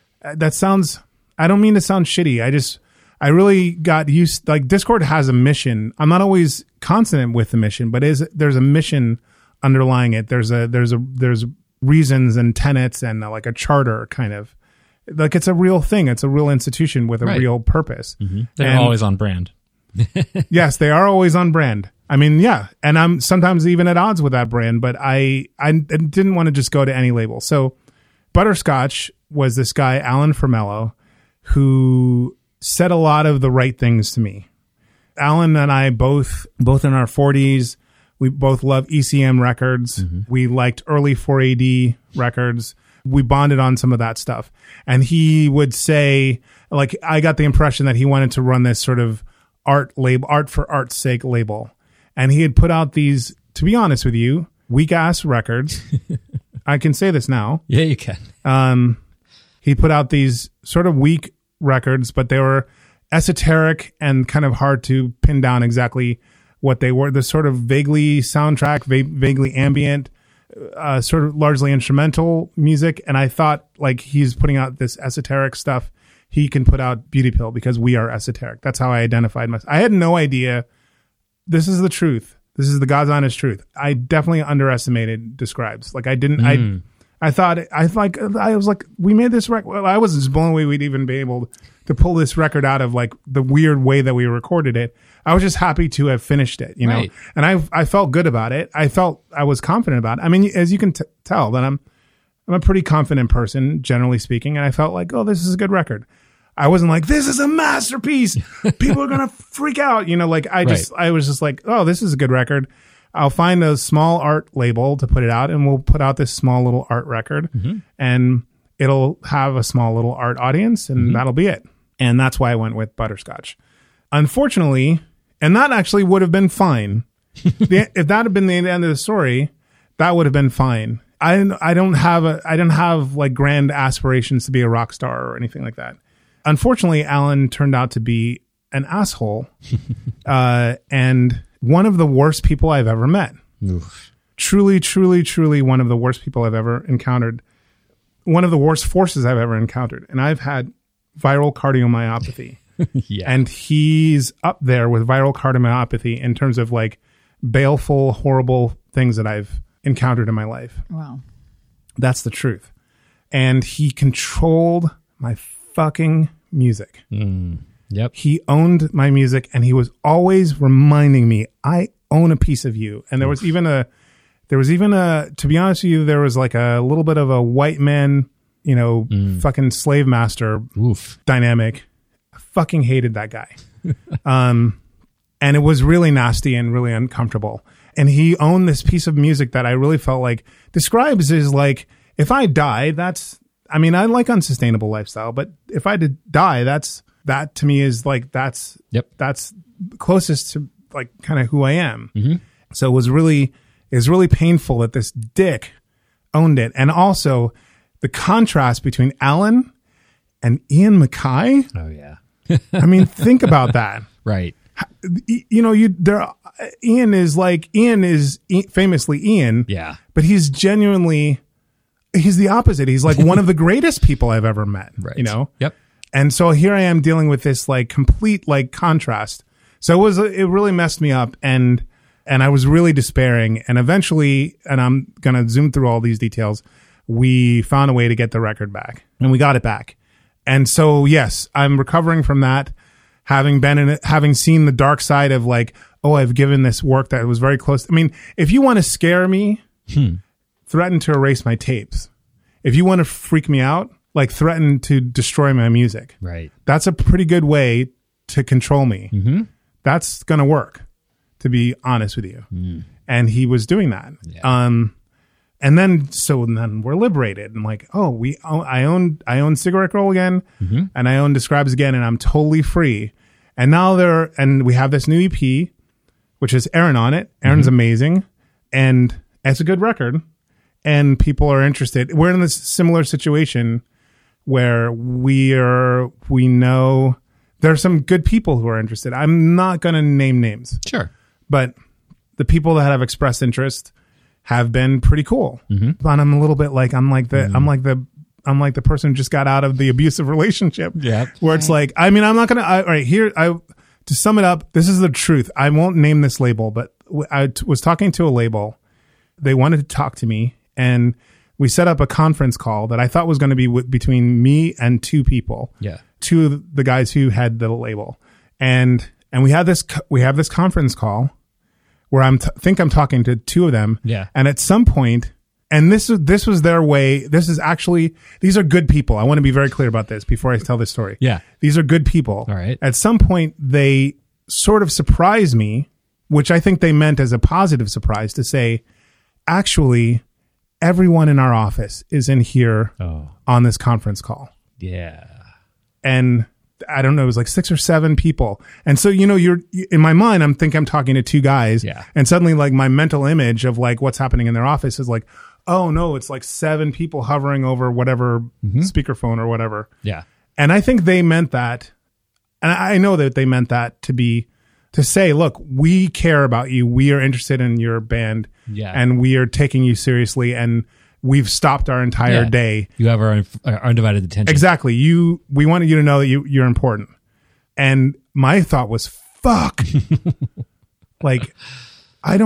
I don't mean to sound shitty. I really got used, like, Discord has a mission. I'm not always consonant with the mission, but there's a mission underlying it. There's reasons and tenets and like a charter, kind of. Like, it's a real thing. It's a real institution with a Right. real purpose. Mm-hmm. They're And- always on brand. Yes, they are always on brand. Yeah. And I'm sometimes even at odds with that brand, but I didn't want to just go to any label. So Butterscotch was this guy, Alan Formello, who said a lot of the right things to me. Alan and I both in our 40s, we both love ECM records. Mm-hmm. We liked early 4AD records. We bonded on some of that stuff. And he would say, like, I got the impression that he wanted to run this sort of art for art's sake label. And he had put out these, to be honest with you, weak ass records. I can say this now. Yeah, you can. He put out these sort of weak records, but they were esoteric and kind of hard to pin down exactly what they were. The sort of vaguely soundtrack, vaguely ambient, sort of largely instrumental music. And I thought, like, he's putting out this esoteric stuff. He can put out Beauty Pill because we are esoteric. That's how I identified myself. I had no idea. This is the truth. This is the God's honest truth. I definitely underestimated Describes. Like, I didn't, I thought, I was like, we made this record. Well, I was just blown away we'd even be able to pull this record out of, like, the weird way that we recorded it. I was just happy to have finished it, you know? Right. And I felt good about it. I was confident about it. As you can tell, that I'm a pretty confident person, generally speaking. And I felt like, oh, this is a good record. I wasn't like, this is a masterpiece. People are going to freak out. I was just like, oh, this is a good record. I'll find a small art label to put it out, and we'll put out this small little art record, and it'll have a small little art audience, and that'll be it. And that's why I went with Butterscotch. Unfortunately, and that actually would have been fine. If that had been the end of the story, that would have been fine. I didn't have like grand aspirations to be a rock star or anything like that. Unfortunately, Alan turned out to be an asshole, and one of the worst people I've ever met. Oof. Truly, truly, truly one of the worst people I've ever encountered. One of the worst forces I've ever encountered. And I've had viral cardiomyopathy. Yeah. And he's up there with viral cardiomyopathy in terms of like baleful, horrible things that I've encountered in my life. Wow. That's the truth. And he controlled my fucking music. Yep. He owned my music, and he was always reminding me, I own a piece of you. And there was even a, to be honest with you, there was like a little bit of a white man, fucking slave master Oof. dynamic. I fucking hated that guy. And it was really nasty and really uncomfortable. And he owned this piece of music that I really felt like describes as like, if I die, I like unsustainable lifestyle, but if I did die, that to me is like, that's closest to like kind of who I am. Mm-hmm. So it was really painful that this dick owned it. And also the contrast between Alan and Ian MacKaye. Oh yeah. I mean, think about that. Right. Ian is famously Ian. Yeah. But he's the opposite. He's like one of the greatest people I've ever met. Right. Yep. And so here I am dealing with this like complete like contrast. So it really messed me up, and I was really despairing. And eventually, and I'm gonna zoom through all these details, we found a way to get the record back, and we got it back. And so yes, I'm recovering from that, having been in it, having seen the dark side of like, oh, I've given this work that was very close. I mean, if you want to scare me, threaten to erase my tapes. If you want to freak me out, like threaten to destroy my music. Right. That's a pretty good way to control me. Mm-hmm. That's going to work, to be honest with you. And he was doing that. Yeah. And then we're liberated, and like, oh, I own Cigarette Girl again, and I own Describes again, and I'm totally free. And now we have this new EP, which has Aaron on it. Aaron's amazing, and it's a good record, and people are interested. We're in this similar situation where we know there's some good people who are interested. I'm not going to name names. Sure. But the people that have expressed interest have been pretty cool. But I'm a little bit like, I'm like the person who just got out of the abusive relationship. Yeah. Where it's like, I mean, I'm not going to, to sum it up, this is the truth. I won't name this label, but I was talking to a label. They wanted to talk to me, and we set up a conference call that I thought was going to be between me and two people. Yeah. Two of the guys who had the label. And we have this conference call where I'm talking to two of them. Yeah. And at some point, and this was their way. These are good people. I want to be very clear about this before I tell this story. Yeah. These are good people. All right. At some point, they sort of surprised me, which I think they meant as a positive surprise, to say, actually, everyone in our office is in here on this conference call. Yeah. And I don't know, it was like 6 or 7 people. And so, you're in my mind, I'm talking to two guys. Yeah. And suddenly like my mental image of like what's happening in their office is like, oh no, it's like 7 people hovering over whatever speakerphone or whatever. Yeah. And I think they meant that. And I know that they meant that to say, look, we care about you. We are interested in your band. Yeah. And we are taking you seriously. And we've stopped our entire day. You have our undivided attention. Exactly. We wanted you to know that you're important. And my thought was, fuck. Like, I've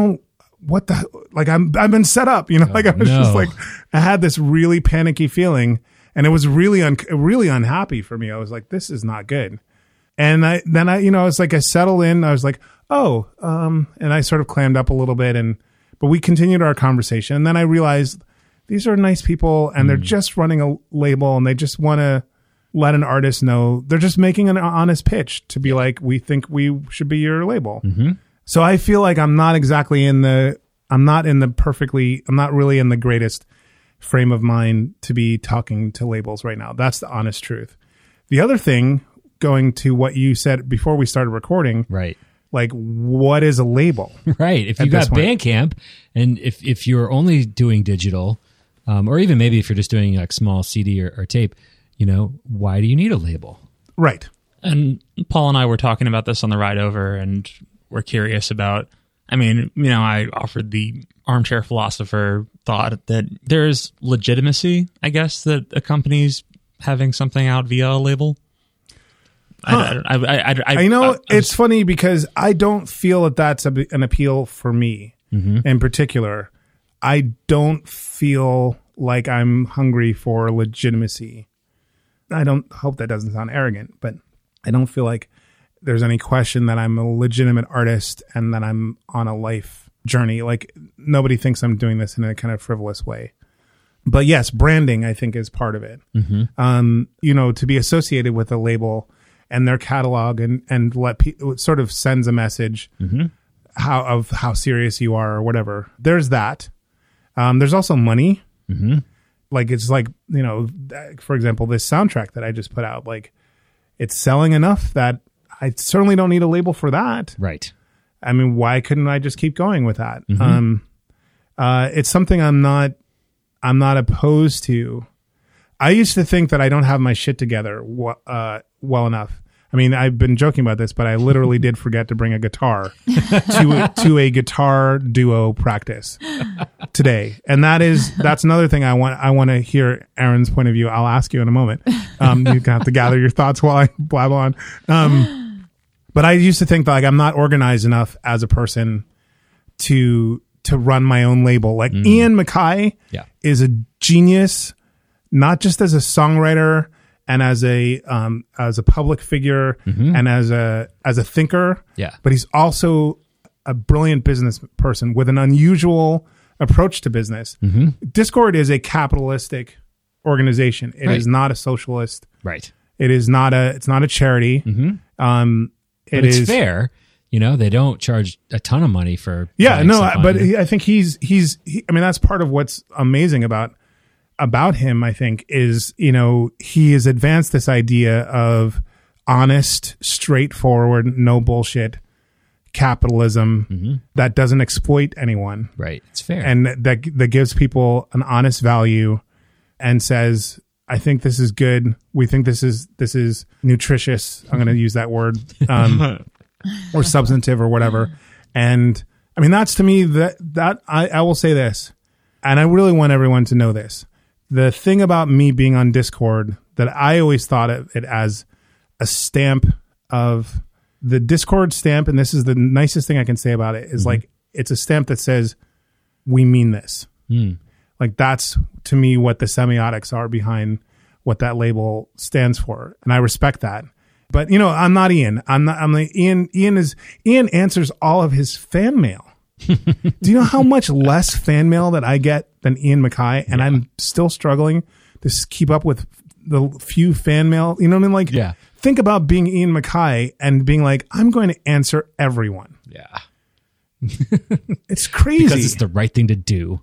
been set up, like I was just like, I had this really panicky feeling, and it was really unhappy for me. I was like, this is not good. And I was like, I settled in. I was like, and I sort of clammed up a little bit, but we continued our conversation. And then I realized these are nice people, and they're just running a label, and they just want to let an artist know. They're just making an honest pitch to be like, we think we should be your label. Mm-hmm. So I feel like I'm not really in the greatest frame of mind to be talking to labels right now. That's the honest truth. The other thing, going to what you said before we started recording, right? Like, what is a label? Right. If you At this got point. Bandcamp, and if you're only doing digital, or even maybe if you're just doing like small CD or tape, why do you need a label? Right. And Paul and I were talking about this on the ride over, and we're curious about, I offered the armchair philosopher thought that there's legitimacy, I guess, that accompanies having something out via a label. It's funny because I don't feel that that's an appeal for me in particular. I don't feel like I'm hungry for legitimacy. I don't hope that doesn't sound arrogant, but I don't feel like there's any question that I'm a legitimate artist and that I'm on a life journey. Like, nobody thinks I'm doing this in a kind of frivolous way. But yes, branding, I think, is part of it. To be associated with a label and their catalog and let people sort of sends a message how serious you are or whatever. There's that. There's also money. Like, it's like, for example, this soundtrack that I just put out, like, it's selling enough that I certainly don't need a label for that. Right. I mean, why couldn't I just keep going with that? It's something I'm not opposed to. I used to think that I don't have my shit together well enough. I mean, I've been joking about this, but I literally did forget to bring a guitar to a guitar duo practice today, and that's another thing I want to hear Aaron's point of view. I'll ask you in a moment. You have to gather your thoughts while I blab on. But I used to think that, like, I'm not organized enough as a person to run my own label. Like, Ian MacKaye is a genius, not just as a songwriter and as a public figure and as a thinker. Yeah. But he's also a brilliant business person with an unusual approach to business. Discord is a capitalistic organization. It is not a socialist. Right. It's not a charity. But it's fair. They don't charge a ton of money for. Yeah, no, but it. I think he's I mean, that's part of what's amazing about him, I think, is, he has advanced this idea of honest, straightforward, no bullshit capitalism that doesn't exploit anyone. Right. It's fair. And that gives people an honest value and says, I think this is good. We think this is nutritious. I'm going to use that word, or substantive or whatever. And I mean, that's, to me, that I will say this, and I really want everyone to know this. The thing about me being on Discord, that I always thought of it as a stamp of the Discord stamp, and this is the nicest thing I can say about it, is like, it's a stamp that says, we mean this. Like, that's, to me, what the semiotics are behind what that label stands for. And I respect that. But, I'm not Ian. I'm like, Ian answers all of his fan mail. Do you know how much less fan mail that I get than Ian MacKaye? And I'm still struggling to keep up with the few fan mail. You know what I mean? Like, think about being Ian MacKaye and being like, I'm going to answer everyone. Yeah. It's crazy. Because it's the right thing to do.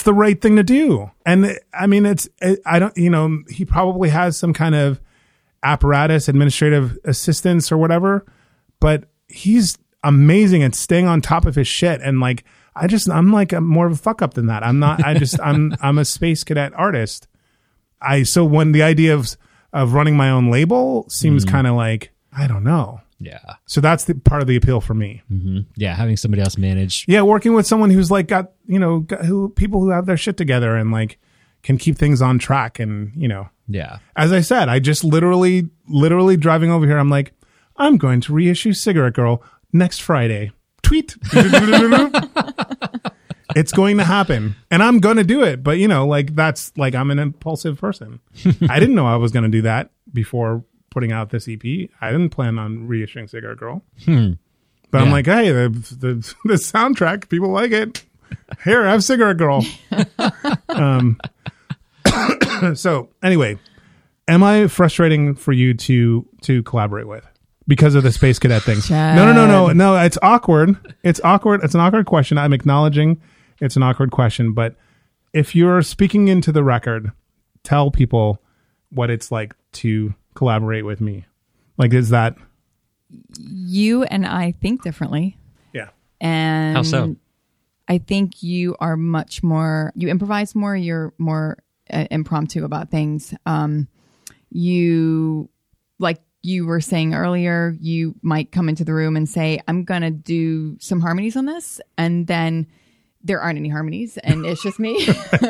And I mean, I don't, he probably has some kind of apparatus, administrative assistance or whatever, but he's amazing at staying on top of his shit. And like, I'm like more of a fuck up than that. I'm not, I'm a space cadet artist. So when the idea of running my own label seems kind of like, I don't know. Yeah. So that's the part of the appeal for me. Yeah. Having somebody else manage. Yeah. Working with someone who's like got people who have their shit together and like can keep things on track. And, yeah. As I said, I just literally driving over here, I'm like, I'm going to reissue Cigarette Girl next Friday. Tweet. It's going to happen. And I'm going to do it. But, that's like, I'm an impulsive person. I didn't know I was going to do that before putting out this EP. I didn't plan on reissuing Cigarette Girl. But I'm like, hey, the soundtrack, people like it. Here, have Cigarette Girl. So anyway, am I frustrating for you to collaborate with because of the Space Cadet thing? Chad. No. It's awkward. It's awkward. It's an awkward question. I'm acknowledging it's an awkward question, but if you're speaking into the record, tell people what it's like to collaborate with me. Like, is that you and I think differently. Yeah. And How so? I think you are much more, you improvise more, you're more impromptu about things. You, like you were saying earlier, you might come into the room and say, I'm going to do some harmonies on this. And then there aren't any harmonies and it's just me.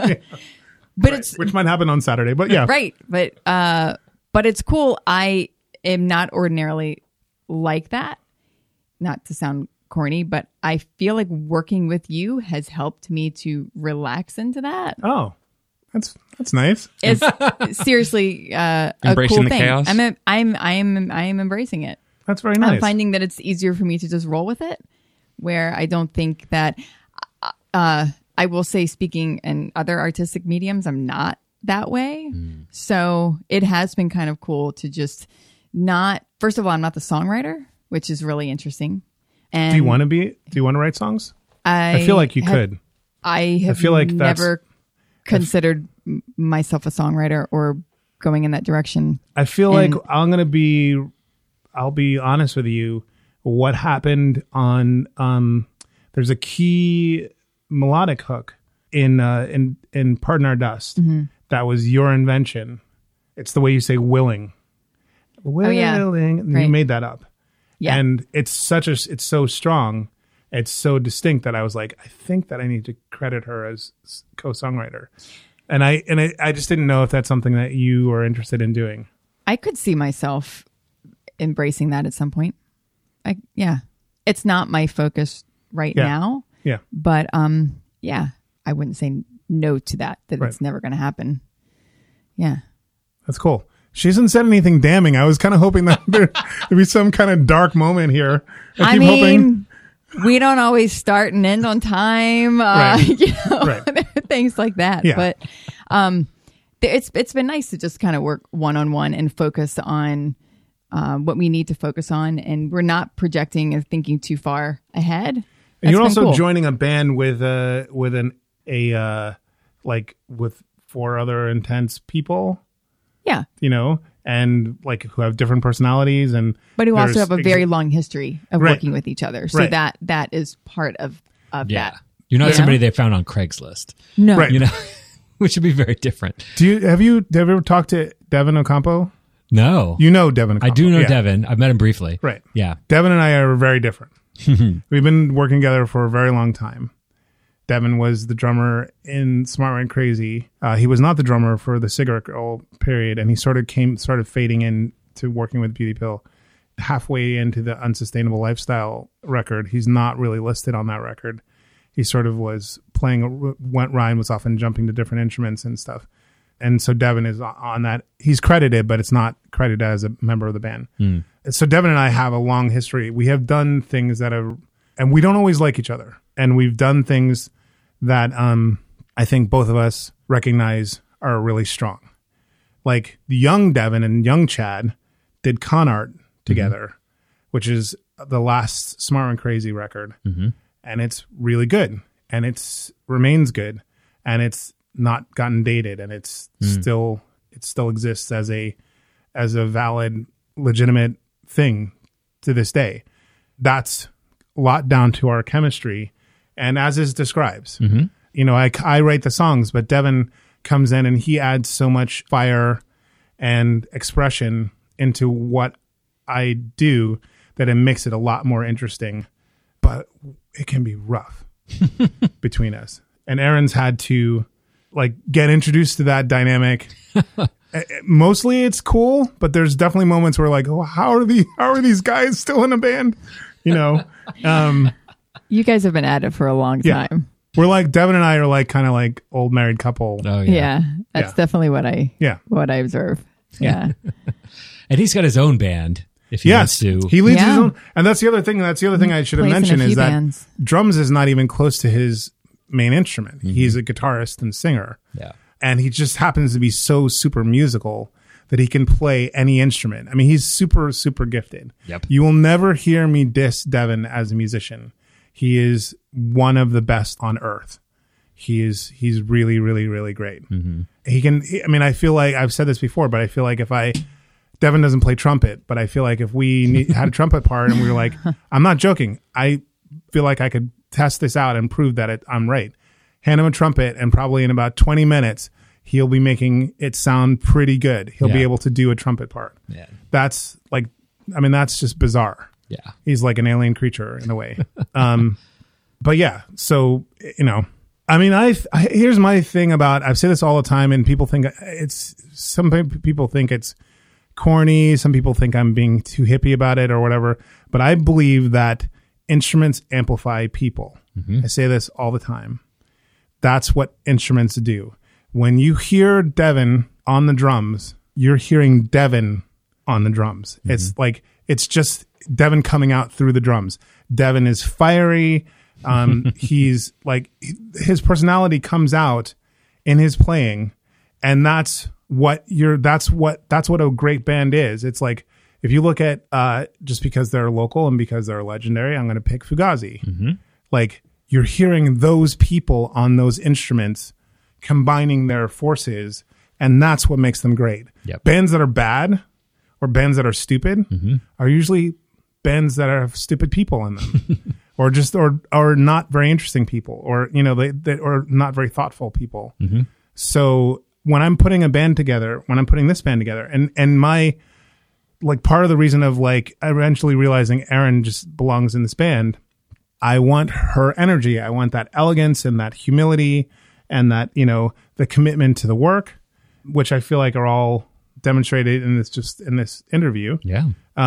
But it's Which might happen on Saturday, but yeah. right. But it's cool. I am not ordinarily like that. Not to sound corny, but I feel like working with you has helped me to relax into that. Oh, that's nice. It's seriously a Embracing cool the thing. chaos? I'm embracing it. That's very nice. I'm finding that it's easier for me to just roll with it, where I don't think that. I will say, speaking in other artistic mediums, I'm not that way. So it has been kind of cool to just not. First of all, I'm not the songwriter, which is really interesting. And Do you want to be? Do you want to write songs? I feel like you could. I have feel like that's- never considered myself a songwriter or going in that direction. I feel And- like I'll be honest with you. What happened on there's a key melodic hook in Pardon Our Dust that was your invention. It's the way you say willing. Willing. yeah. You Right. made that up. Yeah. And it's so strong. It's so distinct that I was like, I think that I need to credit her as co-songwriter. And I just didn't know if that's something that you are interested in doing. I could see myself embracing that at some point. It's not my focus right Yeah. now, Yeah. but I wouldn't say no to that Right. it's never going to happen. Yeah. That's cool. She hasn't said anything damning. I was kind of hoping that there'd be some kind of dark moment here. I keep mean, we don't always start and end on time, Right. there are things like that. Yeah. But it's been nice to just kind of work one-on-one and focus on what we need to focus on, and we're not projecting or thinking too far ahead. And That's you're been also cool. joining a band with with 4 other intense people, Yeah. and like who have different personalities, and But who also there's have a very long history of Right. working with each other. So Right. that is part of Yeah. that. You're not Yeah. somebody they found on Craigslist, No. Right. which would be very different. have you ever talked to Devin Ocampo? No. You know Devin Ocampo. I do know Yeah. Devin. I've met him briefly. Right. Yeah. Devin and I are very different. We've been working together for a very long time. Devin was the drummer in Smart Went Crazy. He was not the drummer for the Cigarette Girl period, and he started fading in to working with Beauty Pill halfway into the Unsustainable Lifestyle record. He's not really listed on that record. He sort of was playing. Ryan was often jumping to different instruments and stuff. And so Devin is on that. He's credited, but it's not credited as a member of the band. So Devin and I have a long history. We have done things that are, and we don't always like each other. And we've done things that I think both of us recognize are really strong. Like the young Devin and young Chad did Con Art together, which is the last Smart Went Crazy record. And it's really good. And it remains good. And it's not gotten dated, and it still exists as a valid, legitimate thing to this day. That's a lot down to our chemistry, and as is describes. I write the songs, but Devin comes in and he adds so much fire and expression into what I do that it makes it a lot more interesting. But it can be rough between us, and Aaron's had to get introduced to that dynamic. Mostly it's cool, but there's definitely moments where how are these guys still in a band? You guys have been at it for a long Yeah. time. We're Devin and I are kind of old married couple. Oh, Yeah. That's Yeah. definitely what I observe. Yeah. And he's got his own band if he Yes, wants to. he leads his Yeah. own, and that's the other thing. That's the other thing I should have Plays in a mentioned few is that bands. drums is not even close to his main instrument. He's a guitarist and singer. Yeah. And he just happens to be so super musical that he can play any instrument. I mean, he's super, super gifted. Yep. You will never hear me diss Devin as a musician. He is one of the best on earth. He's really, really, really great. I feel like I've said this before, but I feel like if I Devin doesn't play trumpet, but I feel like if we had a trumpet part and we were like, I'm not joking, I feel like I could test this out and prove that I'm right. Hand him a trumpet, and probably in about 20 minutes, he'll be making it sound pretty good. He'll be Yeah. able to do a trumpet part. Yeah. That's like, I mean, that's just bizarre. Yeah. He's like an alien creature in a way. But yeah, so, you know, I mean, here's my thing about, I've said this all the time, and people think some people think it's corny. Some people think I'm being too hippie about it or whatever. But I believe that instruments amplify people. I say this all the time. That's what instruments do. When you hear Devin on the drums, you're hearing Devin on the drums. It's like, it's just Devin coming out through the drums. Devin is fiery. He's like, his personality comes out in his playing, and that's what a great band is. It's like, if you look at, just because they're local and because they're legendary, I'm going to pick Fugazi. Like, you're hearing those people on those instruments combining their forces, and that's what makes them great. Yep. Bands that are bad or bands that are stupid are usually bands that have stupid people in them. or not very interesting people, or, you know, they or not very thoughtful people. So when I'm putting a band together, when I'm putting this band together, and my, like, part of the reason of, like, eventually realizing Erin just belongs in this band, I want her energy. I want that elegance and that humility and that, you know, the commitment to the work, which I feel like are all demonstrated in this interview. Yeah.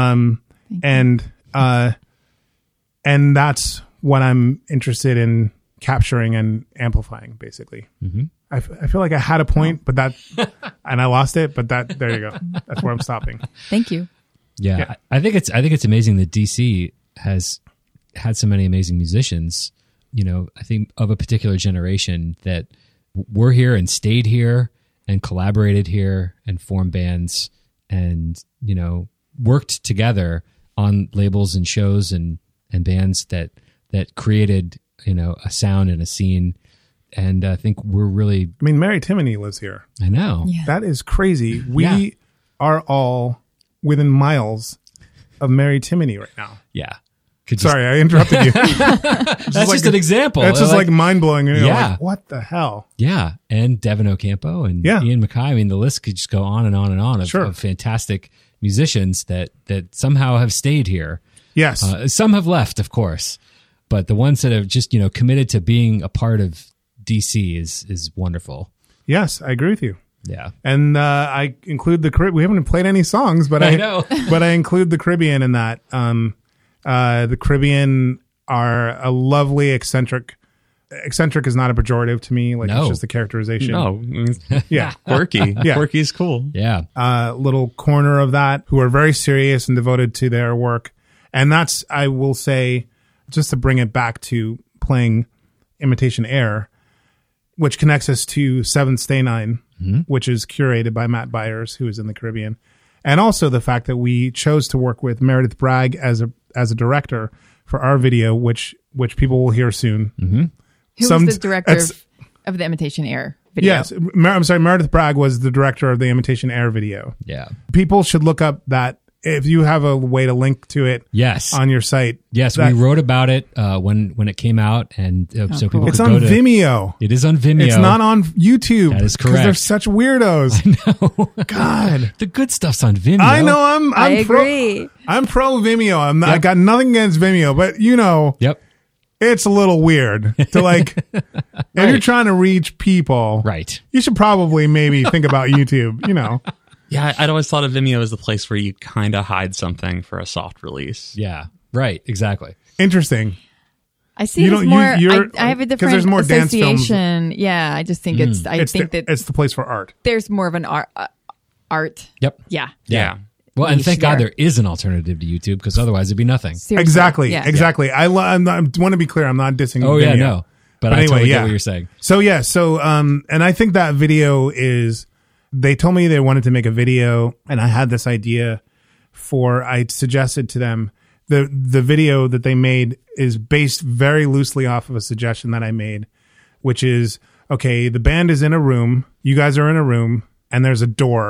And that's what I'm interested in capturing and amplifying, basically. I feel like I had a point, but and I lost it, but there you go. That's where I'm stopping. Thank you. Yeah. I think it's amazing that DC has had so many amazing musicians, you know, I think of a particular generation that were here and stayed here and collaborated here and formed bands and, you know, worked together on labels and shows and bands that created, you know, a sound and a scene. And I think we're really, I mean, Mary Timony lives here. I know. Yeah. That is crazy. We Yeah. are all within miles of Mary Timony right now. Yeah. Could just- Sorry, I interrupted you. that's just an example. That's just like mind blowing. You know, Yeah. like, what the hell? Yeah, and Devin Ocampo and Yeah. Ian Mackay. I mean, the list could just go on and on and on of, Sure. of fantastic musicians that somehow have stayed here. Yes. Some have left, of course, but the ones that have just, you know, committed to being a part of DC is wonderful. Yes, I agree with you. Yeah, And I include the Caribbean. We haven't played any songs, but I know. but I include the Caribbean in that. The Caribbean are a lovely eccentric. Eccentric is not a pejorative to me. Like, No. it's just a characterization. No, Yeah. quirky. Yeah. Quirky's cool. yeah, Little corner of that, who are very serious and devoted to their work. And that's, I will say, just to bring it back to playing Imitation Air, which connects us to Seventh Stay Nine, which is curated by Matt Byers, who is in the Caribbean. And also the fact that we chose to work with Meredith Bragg as a director for our video, which people will hear soon. Who Some- was the director that's- of the Imitation Air video? Yes. I'm sorry. Meredith Bragg was the director of the Imitation Air video. yeah. People should look up that. If you have a way to link to it Yes, on your site. yes. that- We wrote about it when it came out, and so cool. people It's could on go to Vimeo. It is on Vimeo. It's not on YouTube. That is Because they're correct. such weirdos. God. The good stuff's on Vimeo. I know I'm I pro, agree. I'm pro Vimeo. I Yep. got nothing against Vimeo, but you know, Yep. it's a little weird to like, if you're trying to reach people, Right. you should probably maybe think about YouTube, you know. Yeah, I'd always thought of Vimeo as the place where you kind of hide something for a soft release. Yeah. Right. Exactly. Interesting. I see You it as don't- more. you're- I have a 'cause different there's more dance films. association. Yeah, I just think it's. I think that It's the place for art. there's more of an art. Yep. Yeah. Yeah. Well, and Niche thank God there. there is an alternative to YouTube, because otherwise it'd be nothing. Seriously. Exactly. Yeah. Exactly. I want to be clear. I'm not dissing. Oh yeah, Vimeo. no. But But I anyway, totally yeah. get what you're saying. So yeah, and I think that video is, they told me they wanted to make a video, and I had this idea I suggested to them, the video that they made is based very loosely off of a suggestion that I made, which is, okay, the band is in a room, you guys are in a room, and there's a door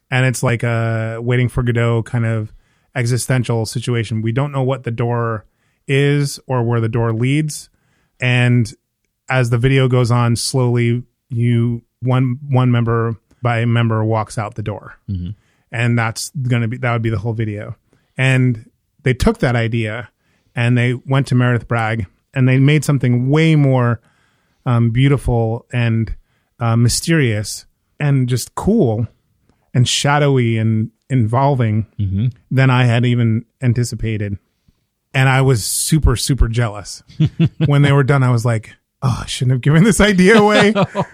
and it's like a Waiting for Godot kind of existential situation. We don't know what the door is or where the door leads, and as the video goes on, slowly one member by member walks out the door, and that would be the whole video. And they took that idea and they went to Meredith Bragg and they made something way more beautiful and mysterious and just cool and shadowy and involving than I had even anticipated. And I was super, super jealous. When they were done, I was like, oh, I shouldn't have given this idea away.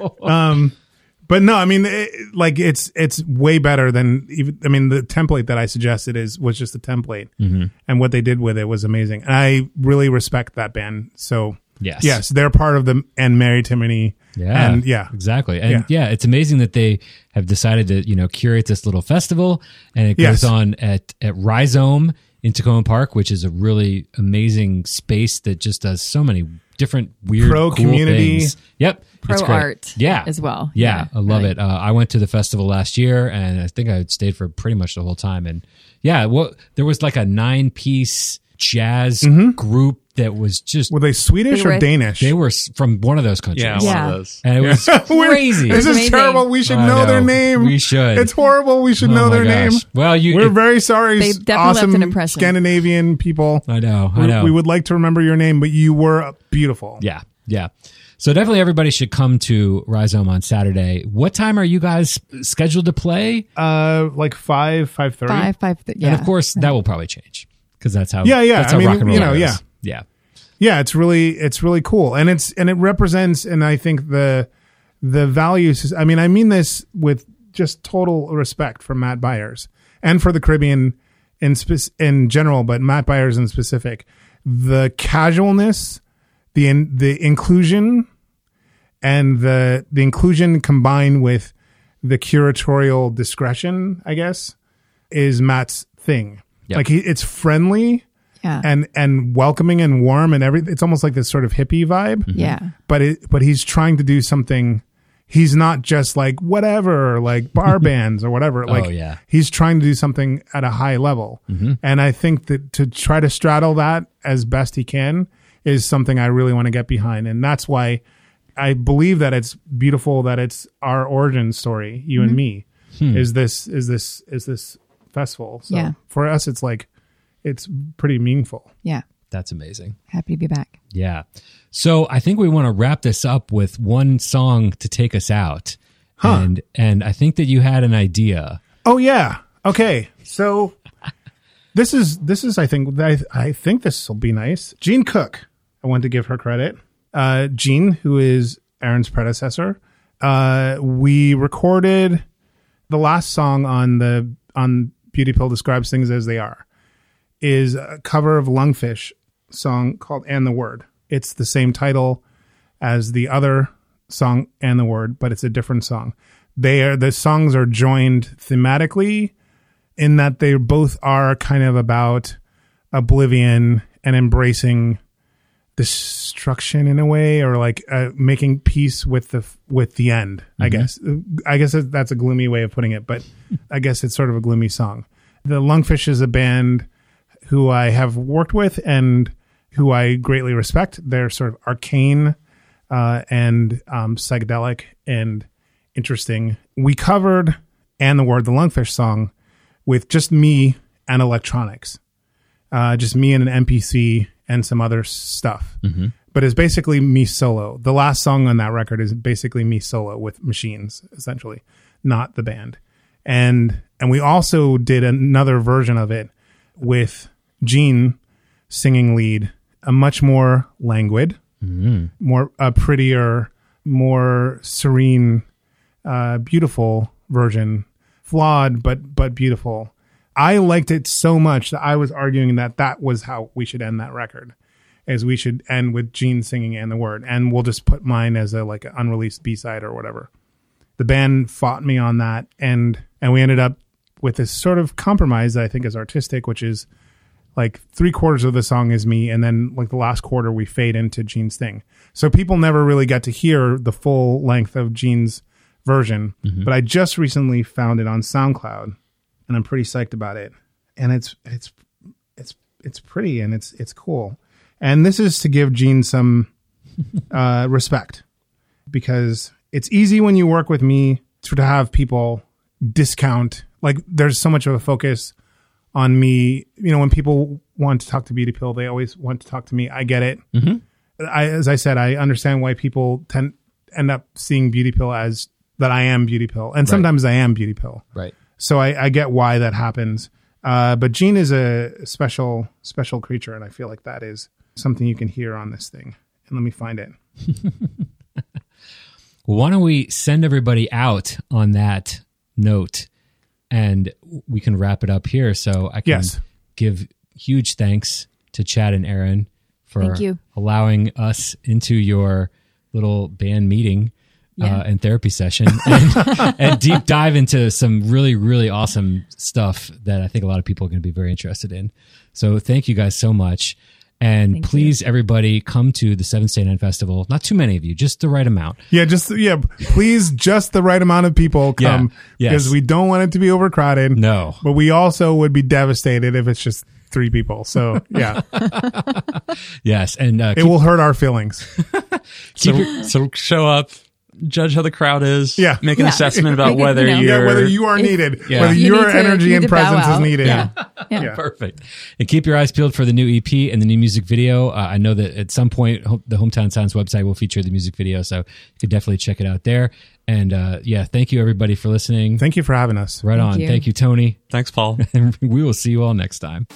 But no, I mean, it's way better than even, I mean, the template that I suggested was just a template, and what they did with it was amazing. And I really respect that band. So yes, they're part of and Mary Timony. Yeah, and exactly. And it's amazing that they have decided to, curate this little festival, and it goes on at Rhizome in Tacoma Park, which is a really amazing space that just does so many different weird pro cool community things. Yep. Pro It's great. art as well. Yeah, I love really. it. I went to the festival last year, and I think I stayed for pretty much the whole time. And there was like a 9-piece jazz group that was just... Were they Swedish or Danish? They were from one of those countries. Yeah, one of those. And it was crazy. This is amazing. terrible. We should I know their name. We should. It's horrible. We should know Oh my their name. gosh. Well, We're very sorry. They definitely awesome left an impression. Scandinavian people. I know. We would like to remember your name, but you were beautiful. Yeah. So definitely everybody should come to Rhizome on Saturday. What time are you guys scheduled to play? Like 5:30. 5. Yeah. And of course, that will probably change because that's how. Yeah. That's how I mean, rock and roll goes. yeah. Yeah. It's really cool, and it represents, and I think the values. I mean this with just total respect for Matt Byers and for the Caribbean in general, but Matt Byers in specific. The casualness, the inclusion, and the inclusion combined with the curatorial discretion, I guess, is Matt's thing. Yep. Like it's friendly. Yeah. And welcoming and warm and everything. It's almost like this sort of hippie vibe. Yeah. But he's trying to do something. He's not just like whatever, like bar bands or whatever. Like he's trying to do something at a high level. And I think that to try to straddle that as best he can is something I really want to get behind. And that's why I believe that it's beautiful that it's our origin story, you and me, is this festival. So for us, it's pretty meaningful. Yeah. That's amazing. Happy to be back. Yeah. So I think we want to wrap this up with one song to take us out. And I think that you had an idea. Oh yeah. Okay. So this is I think this will be nice. Jean Cook. I want to give her credit. Jean, who is Aaron's predecessor. We recorded the last song on Beauty Pill Describes Things as They Are. Is a cover of Lungfish song called And the Word. It's the same title as the other song And the Word, but it's a different song. The songs are joined thematically in that they both are kind of about oblivion and embracing destruction in a way, or like making peace with the end. I guess that's a gloomy way of putting it, but I guess it's sort of a gloomy song. The Lungfish is a band who I have worked with and who I greatly respect. They're sort of arcane and psychedelic and interesting. We covered And the Word, the Lungfish song, with just me and electronics. Just me and an MPC and some other stuff. But it's basically me solo. The last song on that record is basically me solo with machines, essentially, not the band. And we also did another version of it with Jean singing lead, a much more languid, more prettier, more serene, beautiful version, flawed but beautiful. I liked it so much that I was arguing that was how we should end that record, as we should end with Jean singing And the Word, and we'll just put mine as an unreleased B-side or whatever. The band fought me on that, and we ended up with this sort of compromise that I think is artistic, which is like 3/4 of the song is me, and then like the last quarter we fade into Jean's thing. So people never really got to hear the full length of Jean's version, but I just recently found it on SoundCloud, and I'm pretty psyched about it. And it's pretty and it's cool. And this is to give Gene some respect, because it's easy when you work with me to have people discount. Like, there's so much of a focus on me. You know, when people want to talk to Beauty Pill, they always want to talk to me. I get it. As I said, I understand why people end up seeing Beauty Pill as that I am Beauty Pill, and sometimes I am Beauty Pill. Right. So I get why that happens. But Gene is a special creature, and I feel like that is something you can hear on this thing. And let me find it. Well, why don't we send everybody out on that note, and we can wrap it up here. So I can give huge thanks to Chad and Aaron for Thank you. allowing us into your little band meeting and therapy session and deep dive into some really, really awesome stuff that I think a lot of people are going to be very interested in. So thank you guys so much. And please, everybody, come to the 7th Day 9 Festival. Not too many of you, just the right amount. Please, just the right amount of people come, because we don't want it to be overcrowded. No. But we also would be devastated if it's just 3 people. So, yeah. Yes. And it will hurt our feelings. So show up, judge how the crowd is, Yeah. make an assessment about whether whether you are needed, whether You your need to- energy you and need to bow presence is out. needed. Yeah. Perfect. And keep your eyes peeled for the new EP and the new music video. I know that at some point the Hometown Sounds website will feature the music video, so you could definitely check it out there. And thank you everybody for listening. Thank you for having us. Right on. you. Thank you, Tony. Thanks, Paul. And we will see you all next time.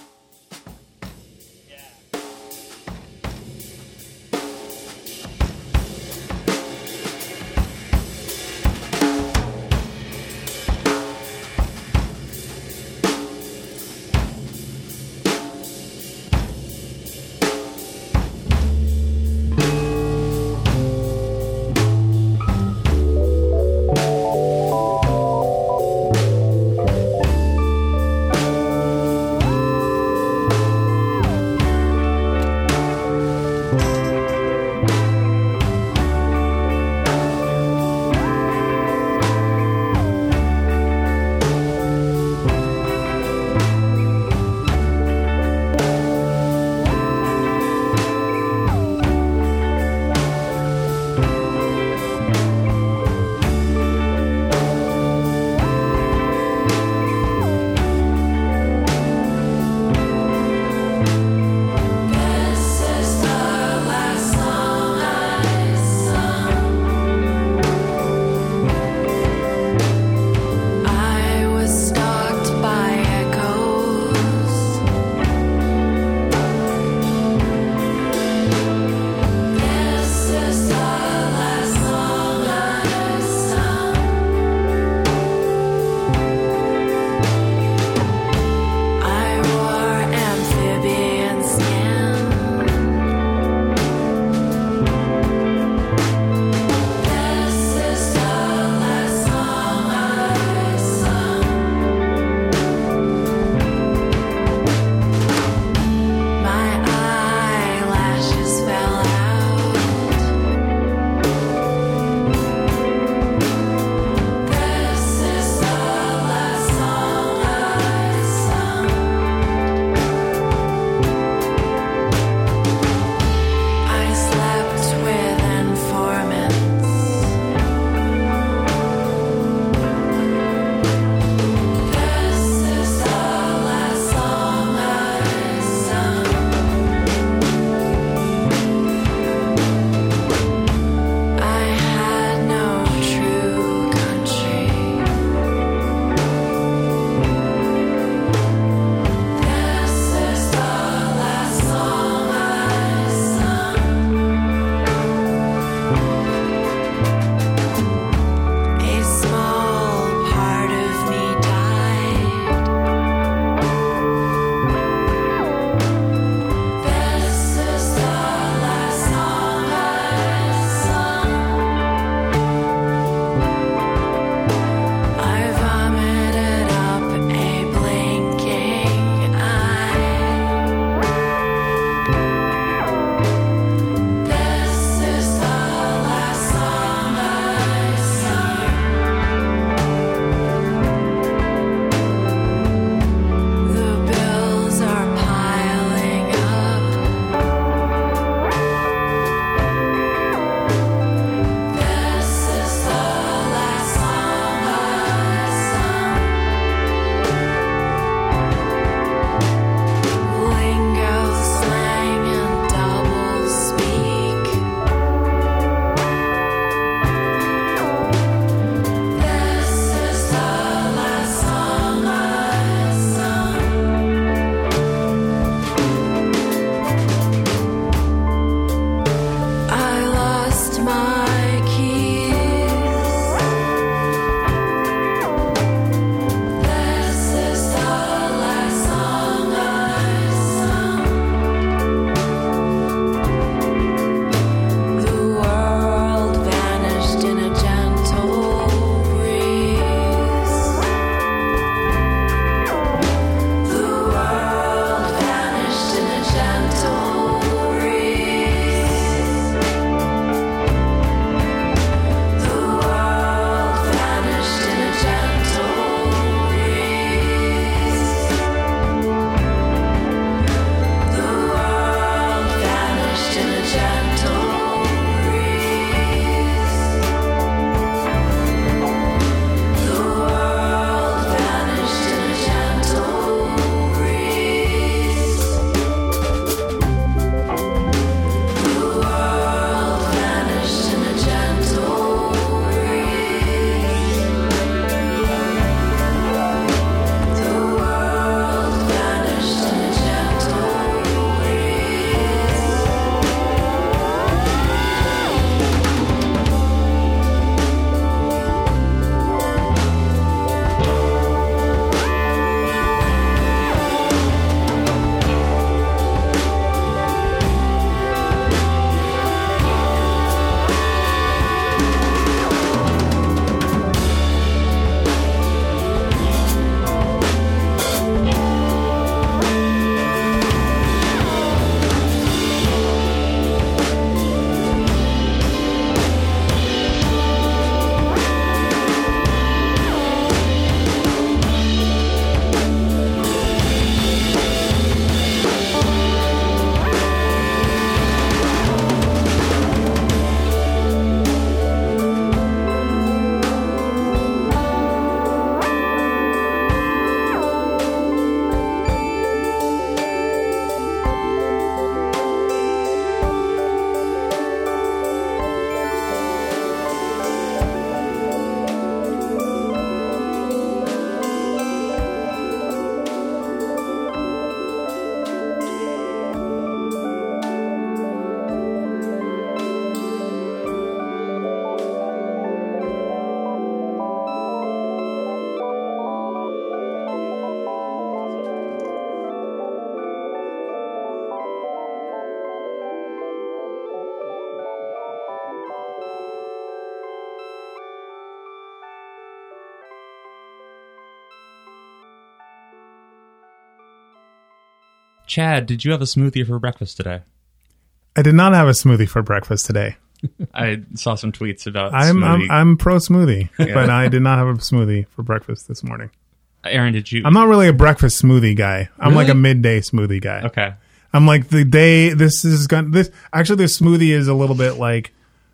Chad, did you have a smoothie for breakfast today? I did not have a smoothie for breakfast today. I saw some tweets about I'm pro smoothie, but I did not have a smoothie for breakfast this morning. Aaron, did you? I'm not really a breakfast smoothie guy. I'm like a Really? midday smoothie guy. Okay. I'm like the day this actually the smoothie is a little bit like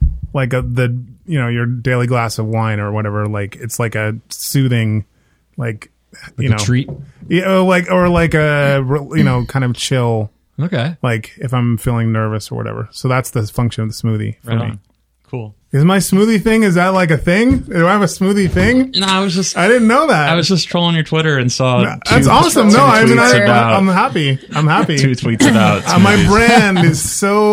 your daily glass of wine or whatever. Like it's like a soothing, like A treat. yeah, like a kind of chill. Okay. Like if I'm feeling nervous or whatever. So that's the function of the smoothie for Right me. on. Cool. Is my smoothie thing? Is that like a thing? Do I have a smoothie thing? No, I was just I didn't know that. I was just trolling your Twitter and saw That's awesome. two No, I mean tweets about I'm happy. I'm happy. two tweets about My smoothies. brand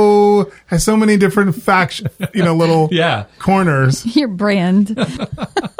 has so many different little Yeah. corners. Your brand.